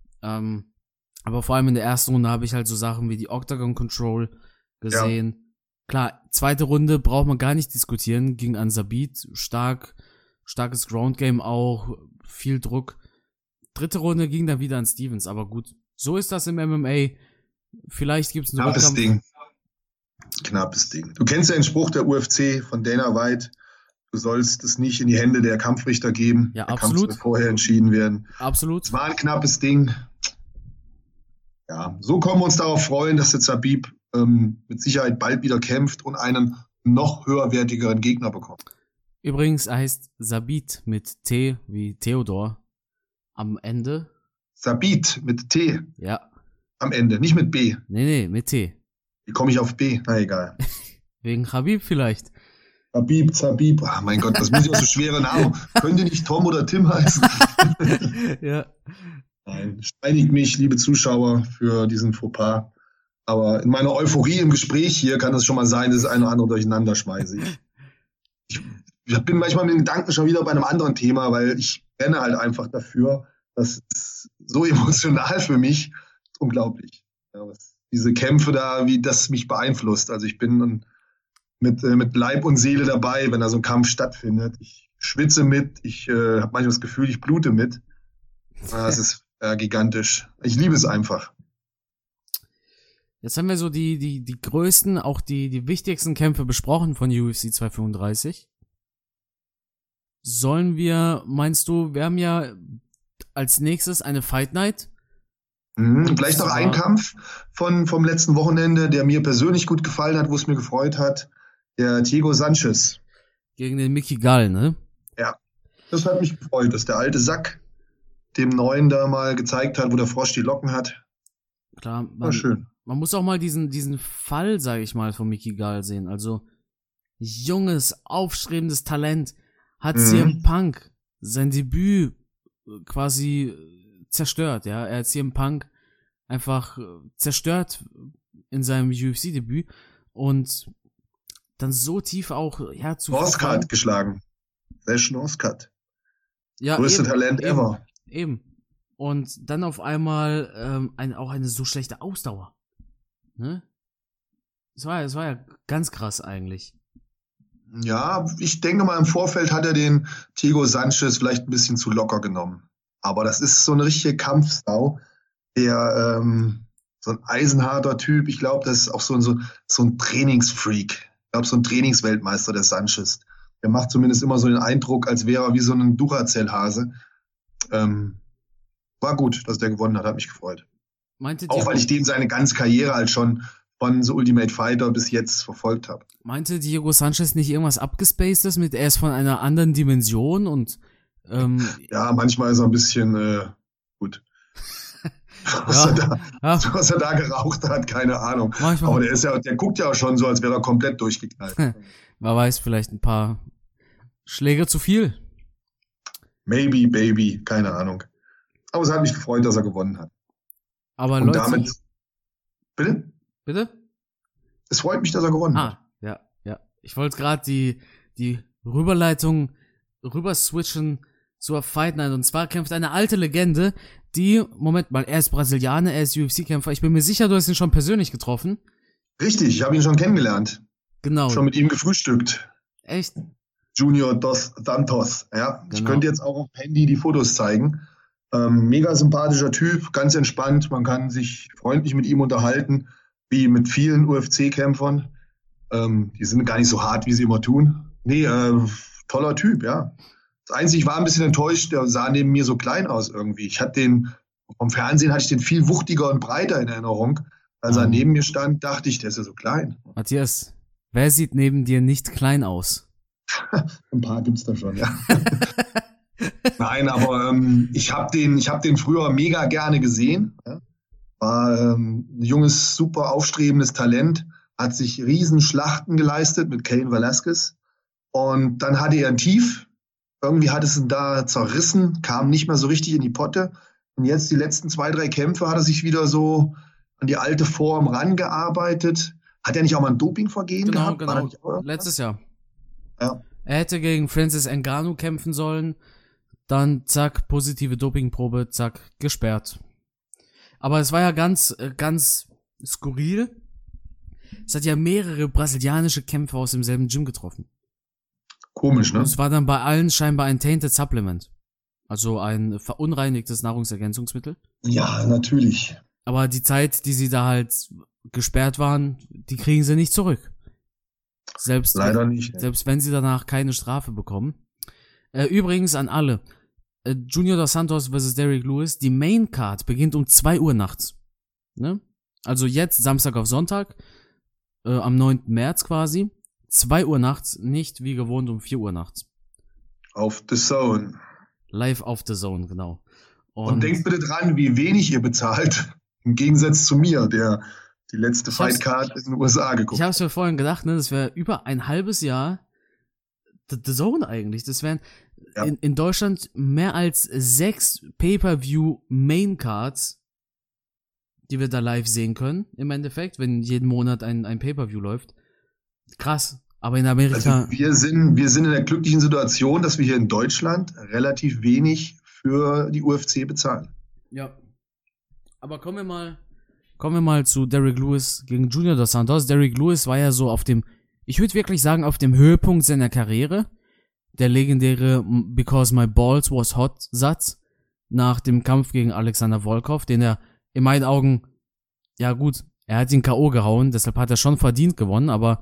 Aber vor allem in der ersten Runde habe ich halt so Sachen wie die Octagon Control gesehen. Ja. Klar, zweite Runde braucht man gar nicht diskutieren, ging an Zabit, starkes Ground Game auch, viel Druck. Dritte Runde ging dann wieder an Stephens, aber gut, so ist das im MMA. Vielleicht gibt's einen Rückkampf. Knappes Ding. Du kennst ja den Spruch der UFC von Dana White, du sollst es nicht in die Hände der Kampfrichter geben. Ja, der absolut. Kampf soll vorher entschieden werden. Absolut. Es war ein knappes Ding. Ja, so können wir uns darauf freuen, dass der Zabit mit Sicherheit bald wieder kämpft und einen noch höherwertigeren Gegner bekommen. Übrigens heißt Sabit mit T wie Theodor am Ende. Sabit mit T Ja. am Ende, nicht mit B. Nee, mit T. Wie komme ich auf B? Na egal. Wegen Habib vielleicht. Zabib. Ach mein Gott, das muss ja so schwere Namen. Könnte nicht Tom oder Tim heißen? Ja. Nein, steinigt mich, liebe Zuschauer, für diesen Fauxpas. Aber in meiner Euphorie im Gespräch hier kann es schon mal sein, dass ich ein oder andere durcheinander schmeiße. Ich bin manchmal mit den Gedanken schon wieder bei einem anderen Thema, weil ich brenne halt einfach dafür. Das ist so emotional für mich. Unglaublich. Ja, diese Kämpfe da, wie das mich beeinflusst. Also ich bin mit Leib und Seele dabei, wenn da so ein Kampf stattfindet. Ich schwitze mit, ich habe manchmal das Gefühl, ich blute mit. Das ist gigantisch. Ich liebe es einfach. Jetzt haben wir so die größten, auch die wichtigsten Kämpfe besprochen von UFC 235. Meinst du, wir haben ja als nächstes eine Fight Night? Vielleicht noch ein Kampf vom letzten Wochenende, der mir persönlich gut gefallen hat, wo es mir gefreut hat. Der Thiago Sanchez. Gegen den Mickey Gall, ne? Ja, das hat mich gefreut, dass der alte Sack dem Neuen da mal gezeigt hat, wo der Frosch die Locken hat. Klar, war schön. Man muss auch mal diesen Fall, sage ich mal, von Mickey Gall sehen. Also, junges, aufstrebendes Talent hat CM Punk sein Debüt quasi zerstört, ja. Er hat CM Punk einfach zerstört in seinem UFC-Debüt und dann so tief auch, ja, zu Northcutt geschlagen. Session Northcutt. Ja, größte Talent ever. Eben. Und dann auf einmal auch eine so schlechte Ausdauer. Ne? Das war ja ganz krass eigentlich. Ja, ich denke mal, im Vorfeld hat er den Thiago Sanchez vielleicht ein bisschen zu locker genommen. Aber das ist so eine richtige Kampfsau, der so ein eisenharter Typ. Ich glaube, das ist auch so ein Trainingsfreak. Ich glaube, so ein Trainingsweltmeister, der Sanchez. Der macht zumindest immer so den Eindruck, als wäre er wie so ein Duracell-Hase. War gut, dass der gewonnen hat mich gefreut. Auch weil ich den seine ganze Karriere halt schon von so Ultimate Fighter bis jetzt verfolgt habe. Meinte Diego Sanchez nicht irgendwas abgespacedes mit, er ist von einer anderen Dimension und ja, manchmal ist er ein bisschen gut. Was er da geraucht hat, keine Ahnung. Manchmal. Aber der guckt ja auch schon so, als wäre er komplett durchgeknallt. Wer weiß, vielleicht ein paar Schläge zu viel. Maybe, baby, keine Ahnung. Aber es hat mich gefreut, dass er gewonnen hat. Aber und Leute, damit. Bitte? Es freut mich, dass er gewonnen hat. Ja. Ich wollte gerade die Rüberleitung rüberswitchen zur Fight Night. Und zwar kämpft eine alte Legende, Moment mal, er ist Brasilianer, er ist UFC-Kämpfer. Ich bin mir sicher, du hast ihn schon persönlich getroffen. Richtig, ich habe ihn schon kennengelernt. Genau. Schon mit ihm gefrühstückt. Echt? Junior dos Santos, ja. Genau. Ich könnte jetzt auch auf Handy die Fotos zeigen. Mega sympathischer Typ, ganz entspannt. Man kann sich freundlich mit ihm unterhalten, wie mit vielen UFC-Kämpfern. Die sind gar nicht so hart, wie sie immer tun. Nee, toller Typ, ja. Das Einzige, ich war ein bisschen enttäuscht, der sah neben mir so klein aus irgendwie. Vom Fernsehen hatte ich den viel wuchtiger und breiter in Erinnerung. Als er neben mir stand, dachte ich, der ist ja so klein. Matthias, wer sieht neben dir nicht klein aus? Ein paar gibt's da schon, ja. Nein, aber ich hab den früher mega gerne gesehen. Ja. War ein junges, super aufstrebendes Talent, hat sich Riesenschlachten geleistet mit Cain Velasquez. Und dann hatte er ein Tief. Irgendwie hat es ihn da zerrissen, kam nicht mehr so richtig in die Potte. Und jetzt die letzten 2, 3 Kämpfe hat er sich wieder so an die alte Form rangearbeitet. Hat er nicht auch mal ein Dopingvergehen gehabt? Genau. Letztes Jahr. Ja. Er hätte gegen Francis Ngannou kämpfen sollen. Dann zack, positive Dopingprobe, zack, gesperrt. Aber es war ja ganz skurril. Es hat ja mehrere brasilianische Kämpfer aus demselben Gym getroffen. Komisch, ne? Und es war dann bei allen scheinbar ein Tainted Supplement. Also ein verunreinigtes Nahrungsergänzungsmittel. Ja, natürlich. Aber die Zeit, die sie da halt gesperrt waren, die kriegen sie nicht zurück. Leider nicht. Selbst wenn sie danach keine Strafe bekommen. Übrigens an alle. Junior dos Santos vs. Derrick Lewis, die Main Card beginnt um 2 Uhr nachts. Ne? Also jetzt, Samstag auf Sonntag, am 9. März quasi. 2 Uhr nachts, nicht wie gewohnt um 4 Uhr nachts. Auf The Zone. Live auf The Zone, genau. Und denkt bitte dran, wie wenig ihr bezahlt, im Gegensatz zu mir, der die letzte Fightcard in den USA geguckt hat. Ich hab's mir vorhin gedacht, ne, das wäre über ein halbes Jahr The Zone eigentlich. Das wären in Deutschland mehr als 6 Pay-Per-View Maincards, die wir da live sehen können, im Endeffekt, wenn jeden Monat ein Pay-Per-View läuft. Krass. Aber in Amerika. Also wir sind in der glücklichen Situation, dass wir hier in Deutschland relativ wenig für die UFC bezahlen. Ja. Aber kommen wir mal zu Derrick Lewis gegen Junior Dos Santos. Derrick Lewis war ja so ich würde wirklich sagen, auf dem Höhepunkt seiner Karriere. Der legendäre Because My Balls Was Hot Satz nach dem Kampf gegen Alexander Volkov, den er in meinen Augen, ja gut, er hat ihn K.O. gehauen, deshalb hat er schon verdient gewonnen, aber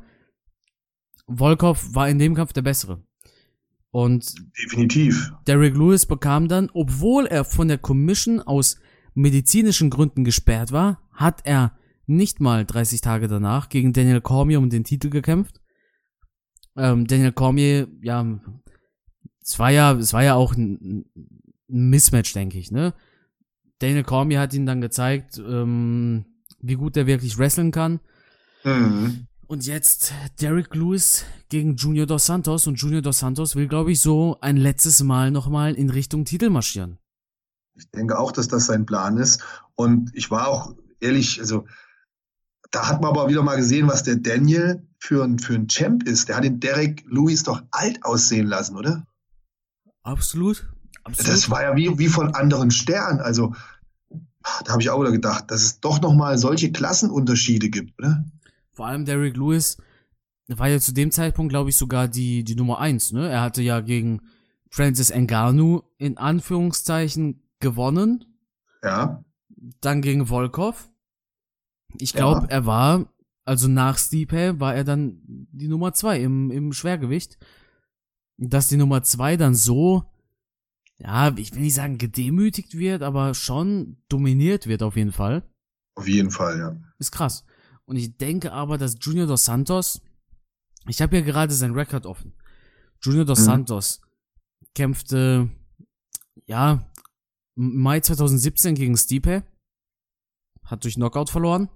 Volkov war in dem Kampf der Bessere. Und definitiv. Derrick Lewis bekam dann, obwohl er von der Commission aus medizinischen Gründen gesperrt war, hat er nicht mal 30 Tage danach gegen Daniel Cormier um den Titel gekämpft. Daniel Cormier, ja, es war ja auch ein Mismatch, denke ich, ne? Daniel Cormier hat ihn dann gezeigt, wie gut er wirklich wrestlen kann. Mhm. Und jetzt Derrick Lewis gegen Junior Dos Santos, und Junior Dos Santos will, glaube ich, so ein letztes Mal nochmal in Richtung Titel marschieren. Ich denke auch, dass das sein Plan ist. Und ich war auch ehrlich, also da hat man aber wieder mal gesehen, was der Daniel für ein Champ ist. Der hat den Derrick Lewis doch alt aussehen lassen, oder? Absolut. Das war ja wie von anderen Sternen. Also da habe ich auch wieder gedacht, dass es doch nochmal solche Klassenunterschiede gibt, oder? Vor allem Derrick Lewis war ja zu dem Zeitpunkt, glaube ich, sogar die Nummer 1, ne? Er hatte ja gegen Francis Ngannou in Anführungszeichen gewonnen. Ja. Dann gegen Volkov. Ich glaube, er war, also nach Stipe war er dann die Nummer 2 im Schwergewicht. Dass die Nummer 2 dann so, ja, ich will nicht sagen gedemütigt wird, aber schon dominiert wird auf jeden Fall. Auf jeden Fall, ja. Ist krass. Und ich denke aber, dass Junior Dos Santos, ich habe ja gerade seinen Rekord offen. Junior Dos Santos kämpfte, ja, im Mai 2017 gegen Stipe, hat durch Knockout verloren.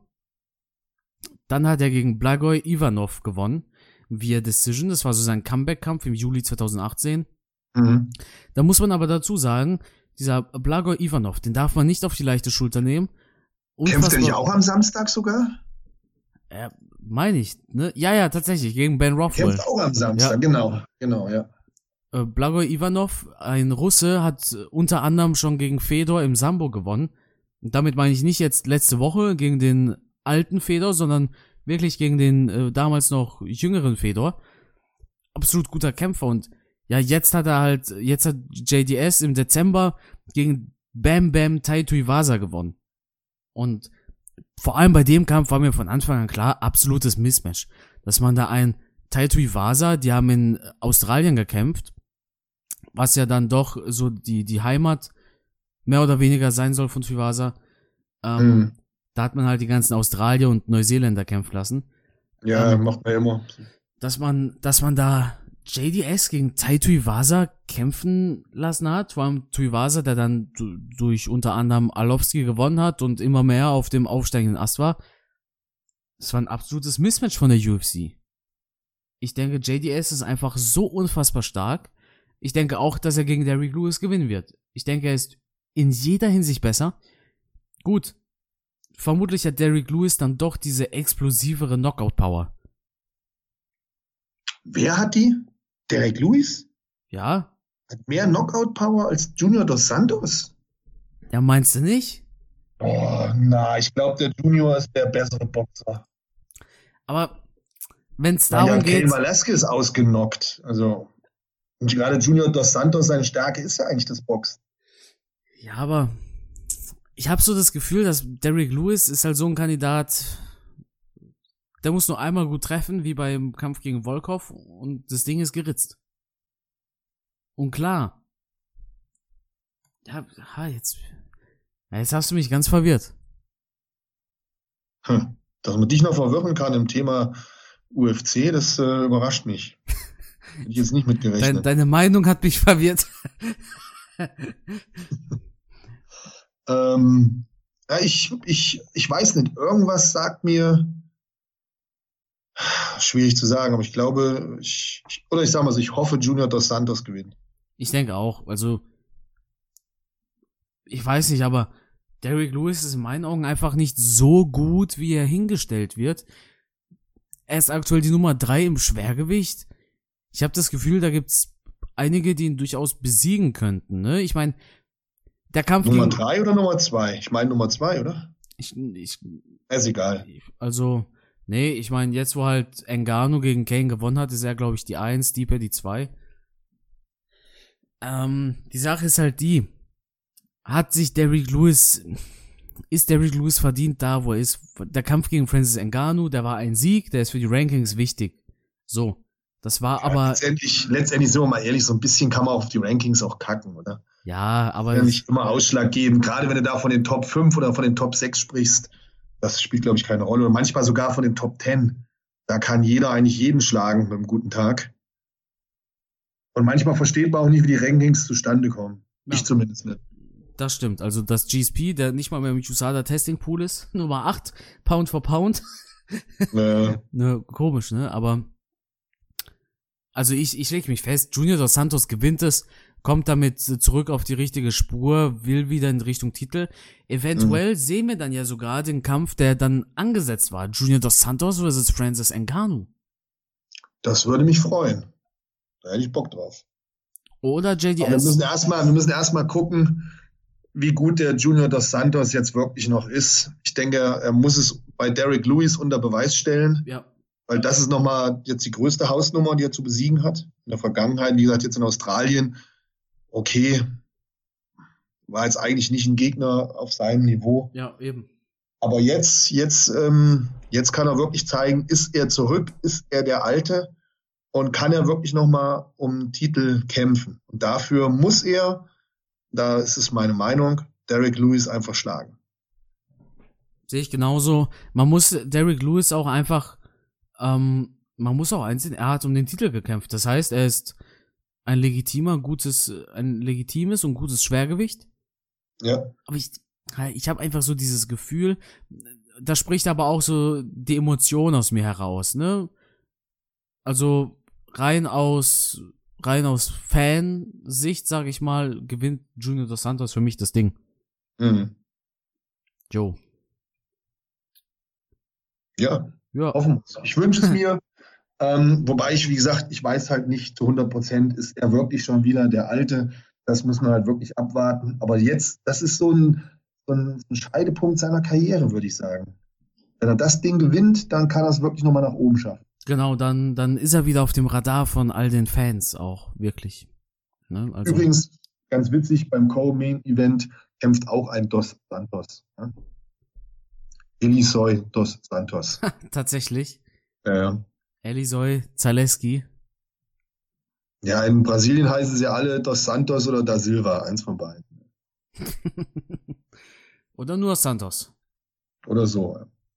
Dann hat er gegen Blagoy Ivanov gewonnen, via Decision. Das war so sein Comeback-Kampf im Juli 2018. Da muss man aber dazu sagen, dieser Blagoy Ivanov, den darf man nicht auf die leichte Schulter nehmen. Kämpft er nicht auch am Samstag sogar? Meine ich, ne? Ja, tatsächlich, gegen Ben Rothwell. Kämpft auch am Samstag, ja. Genau, ja. Blagoy Ivanov, ein Russe, hat unter anderem schon gegen Fedor im Sambo gewonnen. Und damit meine ich nicht jetzt letzte Woche gegen den alten Fedor, sondern wirklich gegen den damals noch jüngeren Fedor. Absolut guter Kämpfer. Und ja, jetzt hat JDS im Dezember gegen Bam Bam Tai Tuivasa gewonnen. Und vor allem bei dem Kampf war mir von Anfang an klar, absolutes Mismatch. Dass man da ein Tai Tuivasa, die haben in Australien gekämpft, was ja dann doch so die Heimat mehr oder weniger sein soll von Tuivasa. Da hat man halt die ganzen Australier und Neuseeländer kämpfen lassen. Ja, macht man immer. Dass man da JDS gegen Tai Tuivasa kämpfen lassen hat, vor allem Tuivasa, der dann durch unter anderem Arlovski gewonnen hat und immer mehr auf dem aufsteigenden Ast war. Das war ein absolutes Mismatch von der UFC. Ich denke, JDS ist einfach so unfassbar stark. Ich denke auch, dass er gegen Derrick Lewis gewinnen wird. Ich denke, er ist in jeder Hinsicht besser. Gut, vermutlich hat Derrick Lewis dann doch diese explosivere Knockout-Power. Wer hat die? Derrick Lewis? Ja. Hat mehr Knockout-Power als Junior Dos Santos? Ja, meinst du nicht? Oh, ich glaube, der Junior ist der bessere Boxer. Aber wenn es darum geht... Cain Velasquez ausgenockt. Also, und gerade Junior Dos Santos, seine Stärke ist ja eigentlich das Boxen. Ja, aber ich habe so das Gefühl, dass Derrick Lewis ist halt so ein Kandidat... Der muss nur einmal gut treffen, wie beim Kampf gegen Volkov, und das Ding ist geritzt. Und klar. Ja, jetzt hast du mich ganz verwirrt. Dass man dich noch verwirren kann im Thema UFC, das überrascht mich. Hätte ich jetzt nicht mitgerechnet. Deine Meinung hat mich verwirrt. Ja, ich weiß nicht, irgendwas sagt mir, schwierig zu sagen, aber ich glaube, ich sag mal so, ich hoffe, Junior Dos Santos gewinnt. Ich denke auch, also ich weiß nicht, aber Derrick Lewis ist in meinen Augen einfach nicht so gut, wie er hingestellt wird. Er ist aktuell die Nummer 3 im Schwergewicht. Ich habe das Gefühl, da gibt's einige, die ihn durchaus besiegen könnten, ne? Ich meine, der Kampf Nummer 3 oder Nummer 2? Ich meine Nummer 2, oder? Ist egal. Also, nee, ich meine, jetzt wo halt Ngannou gegen Kane gewonnen hat, ist er, glaube ich, die 1, Stipe die 2. Die Sache ist halt die, ist Derrick Lewis verdient da, wo er ist? Der Kampf gegen Francis Ngannou, der war ein Sieg, der ist für die Rankings wichtig. So, das war aber... Letztendlich sind wir mal ehrlich, so ein bisschen kann man auf die Rankings auch kacken, oder? Ja, aber... Ja, nicht immer Ausschlag geben, gerade wenn du da von den Top 5 oder von den Top 6 sprichst, das spielt, glaube ich, keine Rolle. Und manchmal sogar von den Top 10. Da kann jeder eigentlich jeden schlagen mit einem guten Tag. Und manchmal versteht man auch nicht, wie die Rankings zustande kommen. Ja. Ich zumindest nicht. Das stimmt. Also das GSP, der nicht mal mehr mit USADA Testing Pool ist, Nummer 8, Pound for Pound. Ne, komisch, ne? Aber also ich lege mich fest, Junior Dos Santos gewinnt es, kommt damit zurück auf die richtige Spur, will wieder in Richtung Titel. Eventuell sehen wir dann ja sogar den Kampf, der dann angesetzt war. Junior Dos Santos versus Francis Ngannou. Das würde mich freuen. Da hätte ich Bock drauf. Oder JDS. Aber wir müssen erstmal gucken, wie gut der Junior Dos Santos jetzt wirklich noch ist. Ich denke, er muss es bei Derrick Lewis unter Beweis stellen. Ja. Weil das ist nochmal jetzt die größte Hausnummer, die er zu besiegen hat. In der Vergangenheit, wie gesagt, jetzt in Australien. Okay, war jetzt eigentlich nicht ein Gegner auf seinem Niveau. Ja, eben. Aber jetzt kann er wirklich zeigen, ist er zurück, ist er der Alte und kann er wirklich nochmal um den Titel kämpfen. Und dafür muss er, da ist es meine Meinung, Derrick Lewis einfach schlagen. Sehe ich genauso. Man muss Derrick Lewis auch einfach, man muss auch einsehen, er hat um den Titel gekämpft. Das heißt, er ist ein legitimes und gutes Schwergewicht. Ja. Aber ich habe einfach so dieses Gefühl, da spricht aber auch so die Emotion aus mir heraus, ne? Also rein aus Fansicht, sage ich mal, gewinnt Junior Dos Santos für mich das Ding. Mhm. Joe. Ja. Hoffen. Ich wünsche es mir. Wobei wie gesagt, ich weiß halt nicht zu 100%, ist er wirklich schon wieder der Alte. Das muss man halt wirklich abwarten. Aber jetzt, das ist so ein Scheidepunkt seiner Karriere, würde ich sagen. Wenn er das Ding gewinnt, dann kann er es wirklich nochmal nach oben schaffen. Genau, dann ist er wieder auf dem Radar von all den Fans auch, wirklich. Ne? Also. Übrigens, ganz witzig, beim Co-Main-Event kämpft auch ein Dos Santos. Ne? Eliseu Dos Santos. Tatsächlich? Ja. Eliseu Zaleski. Ja, in Brasilien heißen sie alle Dos Santos oder Da Silva, eins von beiden. Oder nur Santos. Oder so.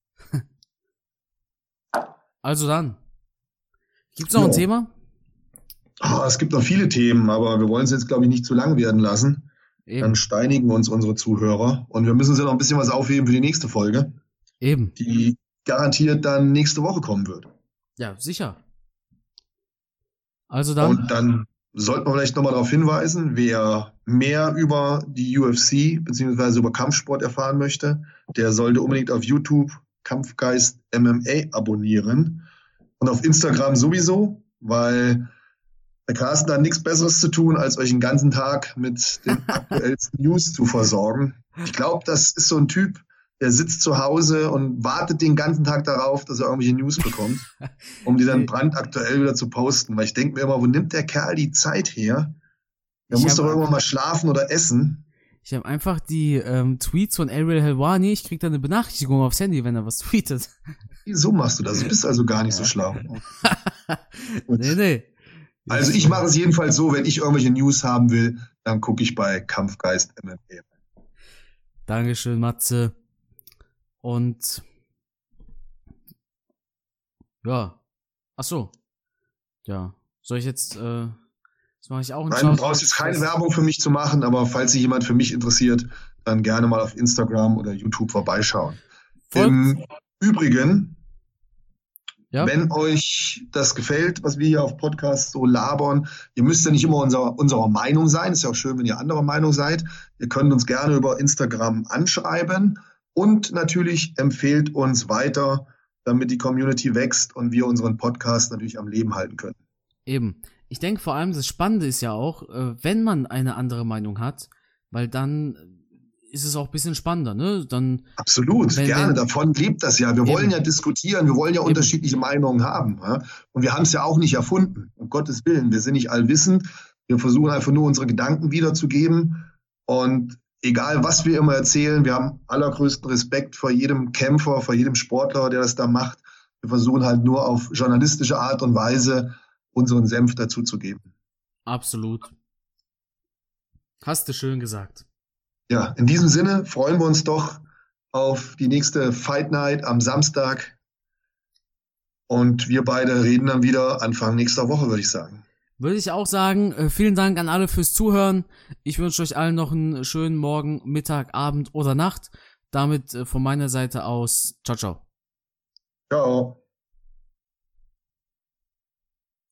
Also dann. Gibt's noch ein Thema? Es gibt noch viele Themen, aber wir wollen es jetzt, glaube ich, nicht zu lang werden lassen. Eben. Dann steinigen uns unsere Zuhörer. Und wir müssen uns ja noch ein bisschen was aufheben für die nächste Folge. Eben. Die garantiert dann nächste Woche kommen wird. Ja, sicher. Also dann. Und dann sollten wir vielleicht nochmal darauf hinweisen, wer mehr über die UFC bzw. über Kampfsport erfahren möchte, der sollte unbedingt auf YouTube Kampfgeist MMA abonnieren und auf Instagram sowieso, weil der Carsten hat nichts Besseres zu tun, als euch den ganzen Tag mit den aktuellsten News zu versorgen. Ich glaube, das ist so ein Typ, der sitzt zu Hause und wartet den ganzen Tag darauf, dass er irgendwelche News bekommt, um die dann brandaktuell wieder zu posten. Weil ich denke mir immer, wo nimmt der Kerl die Zeit her? Der muss doch irgendwann mal schlafen oder essen. Ich habe einfach die Tweets von Ariel Helwani, ich krieg dann eine Benachrichtigung aufs Handy, wenn er was tweetet. Wieso machst du das? Du bist also gar nicht so schlau. Nee. Also ich mache es jedenfalls so, wenn ich irgendwelche News haben will, dann gucke ich bei Kampfgeist MMA. Dankeschön, Matze. Und ja, Ach so. Ja. Soll ich jetzt, das mache ich auch einen Nein, du brauchst jetzt keine Werbung für mich zu machen, aber falls sich jemand für mich interessiert, dann gerne mal auf Instagram oder YouTube vorbeischauen. Im Übrigen, ja? wenn euch das gefällt, was wir hier auf Podcast so labern, ihr müsst ja nicht immer unserer Meinung sein. Ist ja auch schön, wenn ihr anderer Meinung seid. Ihr könnt uns gerne über Instagram anschreiben und natürlich empfehlt uns weiter, damit die Community wächst und wir unseren Podcast natürlich am Leben halten können. Eben. Ich denke vor allem, das Spannende ist ja auch, wenn man eine andere Meinung hat, weil dann ist es auch ein bisschen spannender, ne? Dann, Absolut, gerne. Davon lebt das ja. Wir wollen ja diskutieren, wir wollen ja Eben. unterschiedliche Meinungen haben. Ja? Und wir haben es ja auch nicht erfunden, um Gottes Willen. Wir sind nicht allwissend. Wir versuchen einfach nur unsere Gedanken wiederzugeben. Und egal, was wir immer erzählen, wir haben allergrößten Respekt vor jedem Kämpfer, vor jedem Sportler, der das da macht. Wir versuchen halt nur auf journalistische Art und Weise unseren Senf dazu zu geben. Absolut. Hast du schön gesagt. Ja, in diesem Sinne freuen wir uns doch auf die nächste Fight Night am Samstag. Und wir beide reden dann wieder Anfang nächster Woche, würde ich sagen. Würde ich auch sagen. Vielen Dank an alle fürs Zuhören. Ich wünsche euch allen noch einen schönen Morgen, Mittag, Abend oder Nacht. Damit von meiner Seite aus. Ciao, ciao. Ciao.